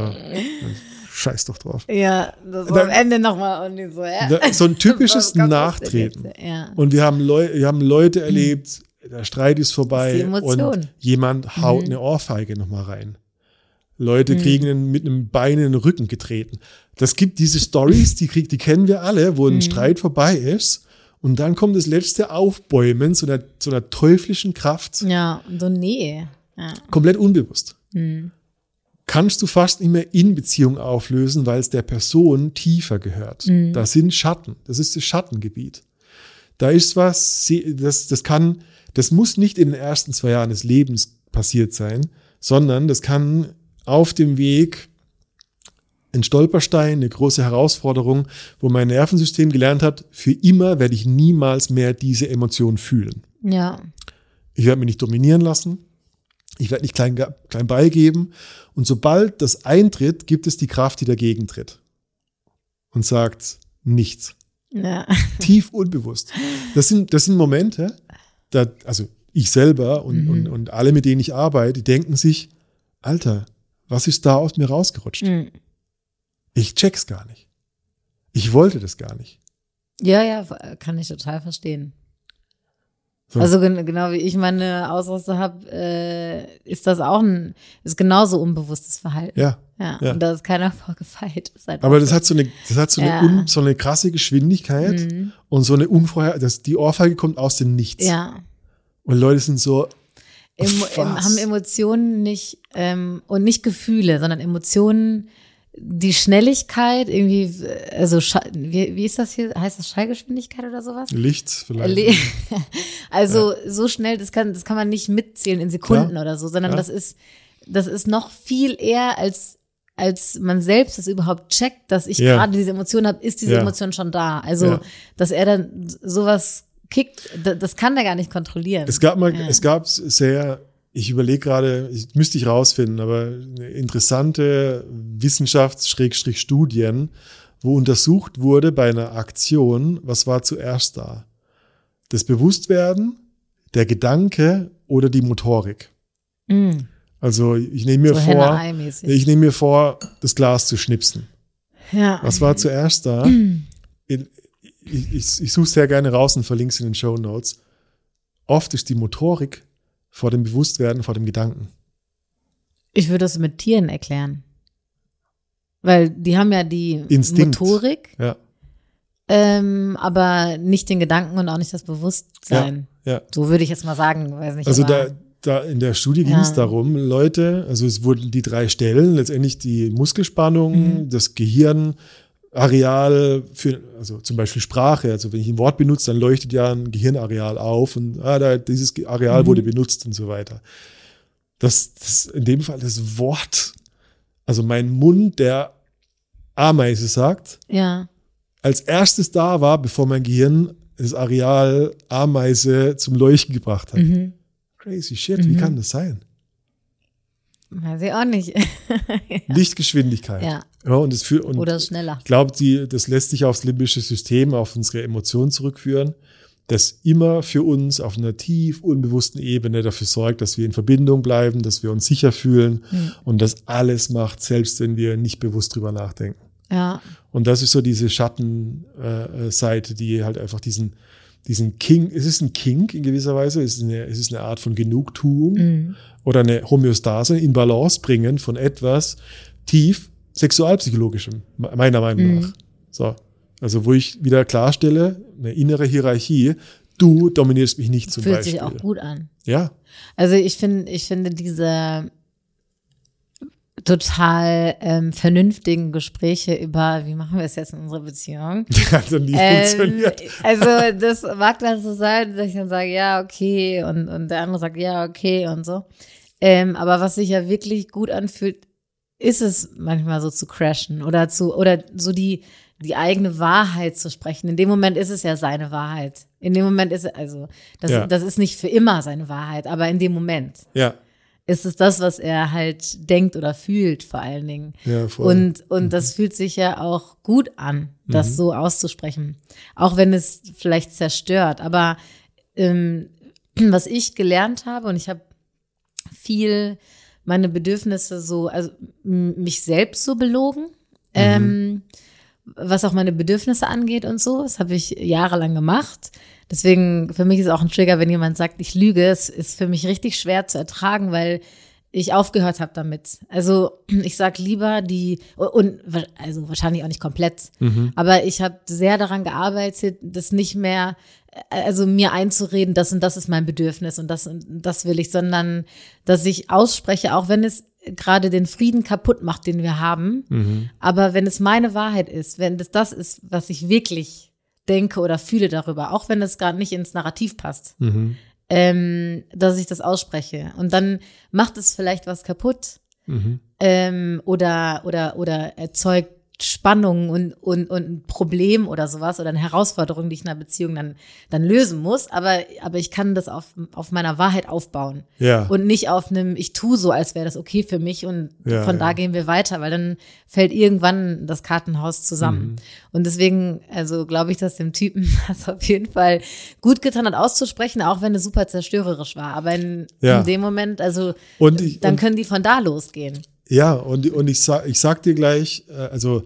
Scheiß doch drauf. Ja, das da, am Ende nochmal und so. Ja. Da, so ein typisches Nachtreten. Ja. Und wir haben, Leu- wir haben Leute erlebt, der Streit ist vorbei ist und jemand haut mhm. eine Ohrfeige nochmal rein. Leute mhm. kriegen mit einem Bein in den Rücken getreten. Das gibt diese Stories, die, krieg, die kennen wir alle, wo ein mhm. Streit vorbei ist. Und dann kommt das letzte Aufbäumen zu einer, zu einer teuflischen Kraft. Ja, so nee. Ja. Komplett unbewusst. Mhm. Kannst du fast nicht mehr in Beziehung auflösen, weil es der Person tiefer gehört. Mhm. Da sind Schatten. Das ist das Schattengebiet. Da ist was, das, das kann, das muss nicht in den ersten zwei Jahren des Lebens passiert sein, sondern das kann auf dem Weg ein Stolperstein, eine große Herausforderung, wo mein Nervensystem gelernt hat, für immer werde ich niemals mehr diese Emotion fühlen. Ja. Ich werde mich nicht dominieren lassen. Ich werde nicht klein, klein beigeben. Und sobald das eintritt, gibt es die Kraft, die dagegen tritt. Und sagt nichts. Ja. Tief unbewusst. Das sind, das sind Momente, da, also ich selber und, mhm. und, und alle, mit denen ich arbeite, die denken sich, Alter, was ist da aus mir rausgerutscht? Mhm. Ich check's gar nicht. Ich wollte das gar nicht. Ja, ja, kann ich total verstehen. So. Also genau wie ich meine Ausrüstung habe, äh, ist das auch ein, ist genauso unbewusstes Verhalten. Ja. Ja. ja. Und da ist keiner vorgefeilt. Aber das hat so eine, das hat so eine, ja. un, so eine krasse Geschwindigkeit mhm. und so eine Unvorher, das, die Ohrfeige kommt aus dem Nichts. Ja. Und Leute sind so, Emo, haben Emotionen nicht, ähm, und nicht Gefühle, sondern Emotionen, die Schnelligkeit, irgendwie, also, wie, wie ist das hier? Heißt das Schallgeschwindigkeit oder sowas? Licht vielleicht. Also, ja. so schnell, das kann, das kann man nicht mitzählen in Sekunden ja. oder so, sondern ja. das ist, das ist noch viel eher, als, als man selbst das überhaupt checkt, dass ich ja. gerade diese Emotion habe, ist diese ja. Emotion schon da. Also, ja. dass er dann sowas kickt, das kann er gar nicht kontrollieren. Es gab mal, ja. es gab sehr, ich überlege gerade, ich müsste ich rausfinden, aber eine interessante Wissenschafts-Studien, wo untersucht wurde bei einer Aktion, was war zuerst da? Das Bewusstwerden, der Gedanke oder die Motorik. Mm. Also ich nehme mir so vor, ich nehme mir vor, das Glas zu schnipsen. Ja. Was war zuerst da? Mm. In, ich ich, ich suche sehr gerne raus und verlinke es in den Shownotes. Oft ist die Motorik vor dem Bewusstwerden, vor dem Gedanken. Ich würde das mit Tieren erklären. Weil die haben ja die Instinkt. Motorik, ja. ähm, aber nicht den Gedanken und auch nicht das Bewusstsein. Ja, ja. So würde ich jetzt mal sagen, weiß nicht. Also aber, da, da in der Studie ging ja. es darum, Leute, also es wurden die drei Stellen, letztendlich die Muskelspannung, mhm. das Gehirn, Areal für, also zum Beispiel Sprache, also wenn ich ein Wort benutze, dann leuchtet ja ein Gehirnareal auf und ah, da, dieses Areal mhm. wurde benutzt und so weiter. Das, das in dem Fall das Wort, also mein Mund, der Ameise sagt, ja. als erstes da war, bevor mein Gehirn das Areal Ameise zum Leuchten gebracht hat. Mhm. Crazy shit, mhm. wie kann das sein? Weiß ich auch nicht. ja. Lichtgeschwindigkeit. Ja. Ja, und das für, und Oder schneller. Ich glaube, das lässt sich aufs limbische System, auf unsere Emotionen zurückführen, das immer für uns auf einer tief unbewussten Ebene dafür sorgt, dass wir in Verbindung bleiben, dass wir uns sicher fühlen mhm. und das alles macht, selbst wenn wir nicht bewusst drüber nachdenken. Ja. Und das ist so diese Schattenseite, äh, die halt einfach diesen, diesen King, es ist ein Kink in gewisser Weise, es ist eine, es ist eine Art von Genugtuung mhm. oder eine Homöostase, in Balance bringen von etwas tief sexualpsychologischem, meiner Meinung mhm. nach. So. Also, wo ich wieder klarstelle, eine innere Hierarchie, du dominierst mich nicht zum Fühlt Beispiel. Fühlt sich auch gut an. Ja. Also, ich finde, ich finde diese total ähm, vernünftigen Gespräche über, wie machen wir es jetzt in unserer Beziehung? Also, nie ähm, funktioniert. Also, das mag dann so sein, dass ich dann sage, ja, okay, und, und der andere sagt, ja, okay, und so. Ähm, aber was sich ja wirklich gut anfühlt, ist es manchmal so zu crashen oder zu, oder so die, die eigene Wahrheit zu sprechen. In dem Moment ist es ja seine Wahrheit. In dem Moment ist es, also, das, Ja. das ist nicht für immer seine Wahrheit, aber in dem Moment Ja, ist es das, was er halt denkt oder fühlt, vor allen Dingen. ja, voll. Und, und das fühlt sich ja auch gut an, das Mhm. so auszusprechen. Auch wenn es vielleicht zerstört. Aber ähm, was ich gelernt habe, und ich habe viel meine Bedürfnisse so, also m- mich selbst so belogen, ähm, was auch meine Bedürfnisse angeht und so. Das habe ich jahrelang gemacht. Deswegen, für mich ist auch ein Trigger, wenn jemand sagt, ich lüge. Es ist für mich richtig schwer zu ertragen, weil ich aufgehört habe damit. Also ich sag lieber die, und also wahrscheinlich auch nicht komplett, Mhm. aber ich habe sehr daran gearbeitet, das nicht mehr, also mir einzureden, das und das ist mein Bedürfnis und das und das will ich, sondern dass ich ausspreche, auch wenn es gerade den Frieden kaputt macht, den wir haben. Mhm. Aber wenn es meine Wahrheit ist, wenn das das ist, was ich wirklich denke oder fühle darüber, auch wenn es gerade nicht ins Narrativ passt, Mhm. ähm, dass ich das ausspreche. Und dann macht es vielleicht was kaputt Mhm. ähm, oder, oder, oder erzeugt Spannung und, und, und ein Problem oder sowas oder eine Herausforderung, die ich in einer Beziehung dann, dann lösen muss. Aber, aber ich kann das auf, auf meiner Wahrheit aufbauen. Ja. Und nicht auf einem, ich tue so, als wäre das okay für mich und Ja, von da ja. gehen wir weiter, weil dann fällt irgendwann das Kartenhaus zusammen. Mhm. Und deswegen, also glaube ich, dass dem Typen das auf jeden Fall gut getan hat, auszusprechen, auch wenn es super zerstörerisch war. Aber in, Ja. in dem Moment, also Und ich, dann und, können die von da losgehen. ja, und, und ich sag, ich sag dir gleich, äh, also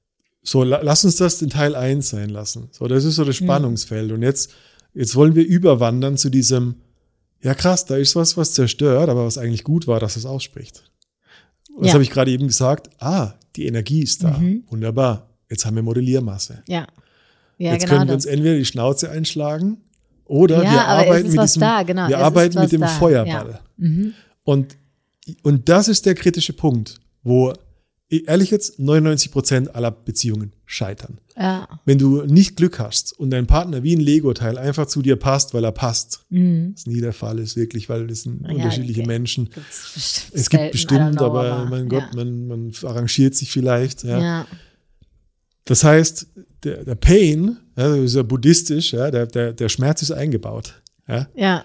so, la, lass uns das den Teil eins sein lassen. So, das ist so das Spannungsfeld. Und jetzt, jetzt wollen wir überwandern zu diesem, ja krass, da ist was, was zerstört, aber was eigentlich gut war, dass es ausspricht. Und das Ja. habe ich gerade eben gesagt. Ah, die Energie ist da. Mhm. Wunderbar. Jetzt haben wir Modelliermasse. Ja. Ja, jetzt genau können wir das. uns entweder die Schnauze einschlagen oder Ja, wir aber es arbeiten ist mit was diesem, da, genau. wir Es ist arbeiten was mit dem da, Feuerball. ja. Mhm. Und, und das ist der kritische Punkt, wo ehrlich jetzt neunundneunzig Prozent aller Beziehungen scheitern. Ja. Wenn du nicht Glück hast und dein Partner wie ein Lego-Teil einfach zu dir passt, weil er passt, Mhm. was nie der Fall ist, wirklich, weil das sind Ja, unterschiedliche okay. Menschen. Gibt's bestimmt Es gibt selten, I don't bestimmt, know, aber mein Gott, ja. man, man arrangiert sich vielleicht. Ja. Ja. Das heißt, der, der Pain, ja, das ist ja buddhistisch, ja, der, der, der Schmerz ist eingebaut. Ja, Ja.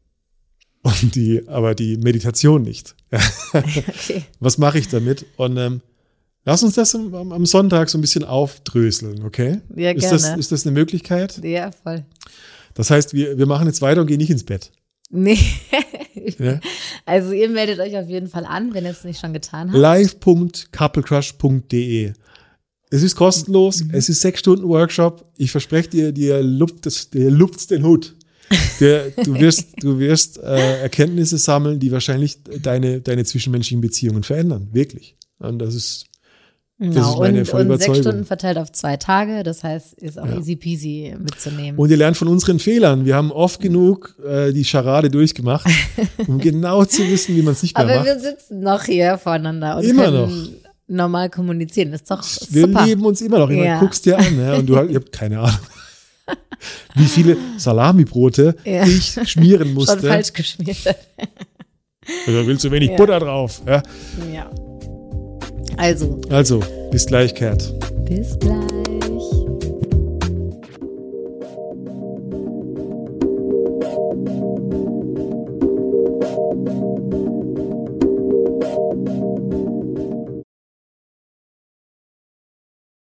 und die, aber die Meditation nicht. Ja. Okay. Was mache ich damit? Und ähm, lass uns das am, am Sonntag so ein bisschen aufdröseln, okay? Ja, ist, gerne. das, ist das eine Möglichkeit? Ja, voll. Das heißt, wir, wir machen jetzt weiter und gehen nicht ins Bett. Nee. Ja? Also ihr meldet euch auf jeden Fall an, wenn ihr es nicht schon getan habt. live punkt couplecrush punkt de. Es ist kostenlos, Mhm. es ist sechs Stunden Workshop. Ich verspreche dir, dir lupft es, dir lupft's den Hut. Der, du wirst, du wirst äh, Erkenntnisse sammeln, die wahrscheinlich deine, deine zwischenmenschlichen Beziehungen verändern. Wirklich. Und das ist, das Genau. ist meine und, volle und sechs Überzeugung. Stunden verteilt auf zwei Tage, das heißt, ist auch Ja. easy peasy mitzunehmen. Und ihr lernt von unseren Fehlern. Wir haben oft genug äh, die Scharade durchgemacht, um genau zu wissen, wie man es nicht mehr Aber macht. wir sitzen noch hier voreinander und Immer können normal kommunizieren. Das ist doch Wir super. leben uns immer noch. Ich meine, Ja. guckst dir an, ja, und du halt, ich habe keine Ahnung, wie viele Salamibrote Ja. ich schmieren musste. Schon falsch geschmiert. Da will zu wenig Ja. Butter drauf. Ja. Ja. Also, Also, bis gleich, Kat. bis gleich.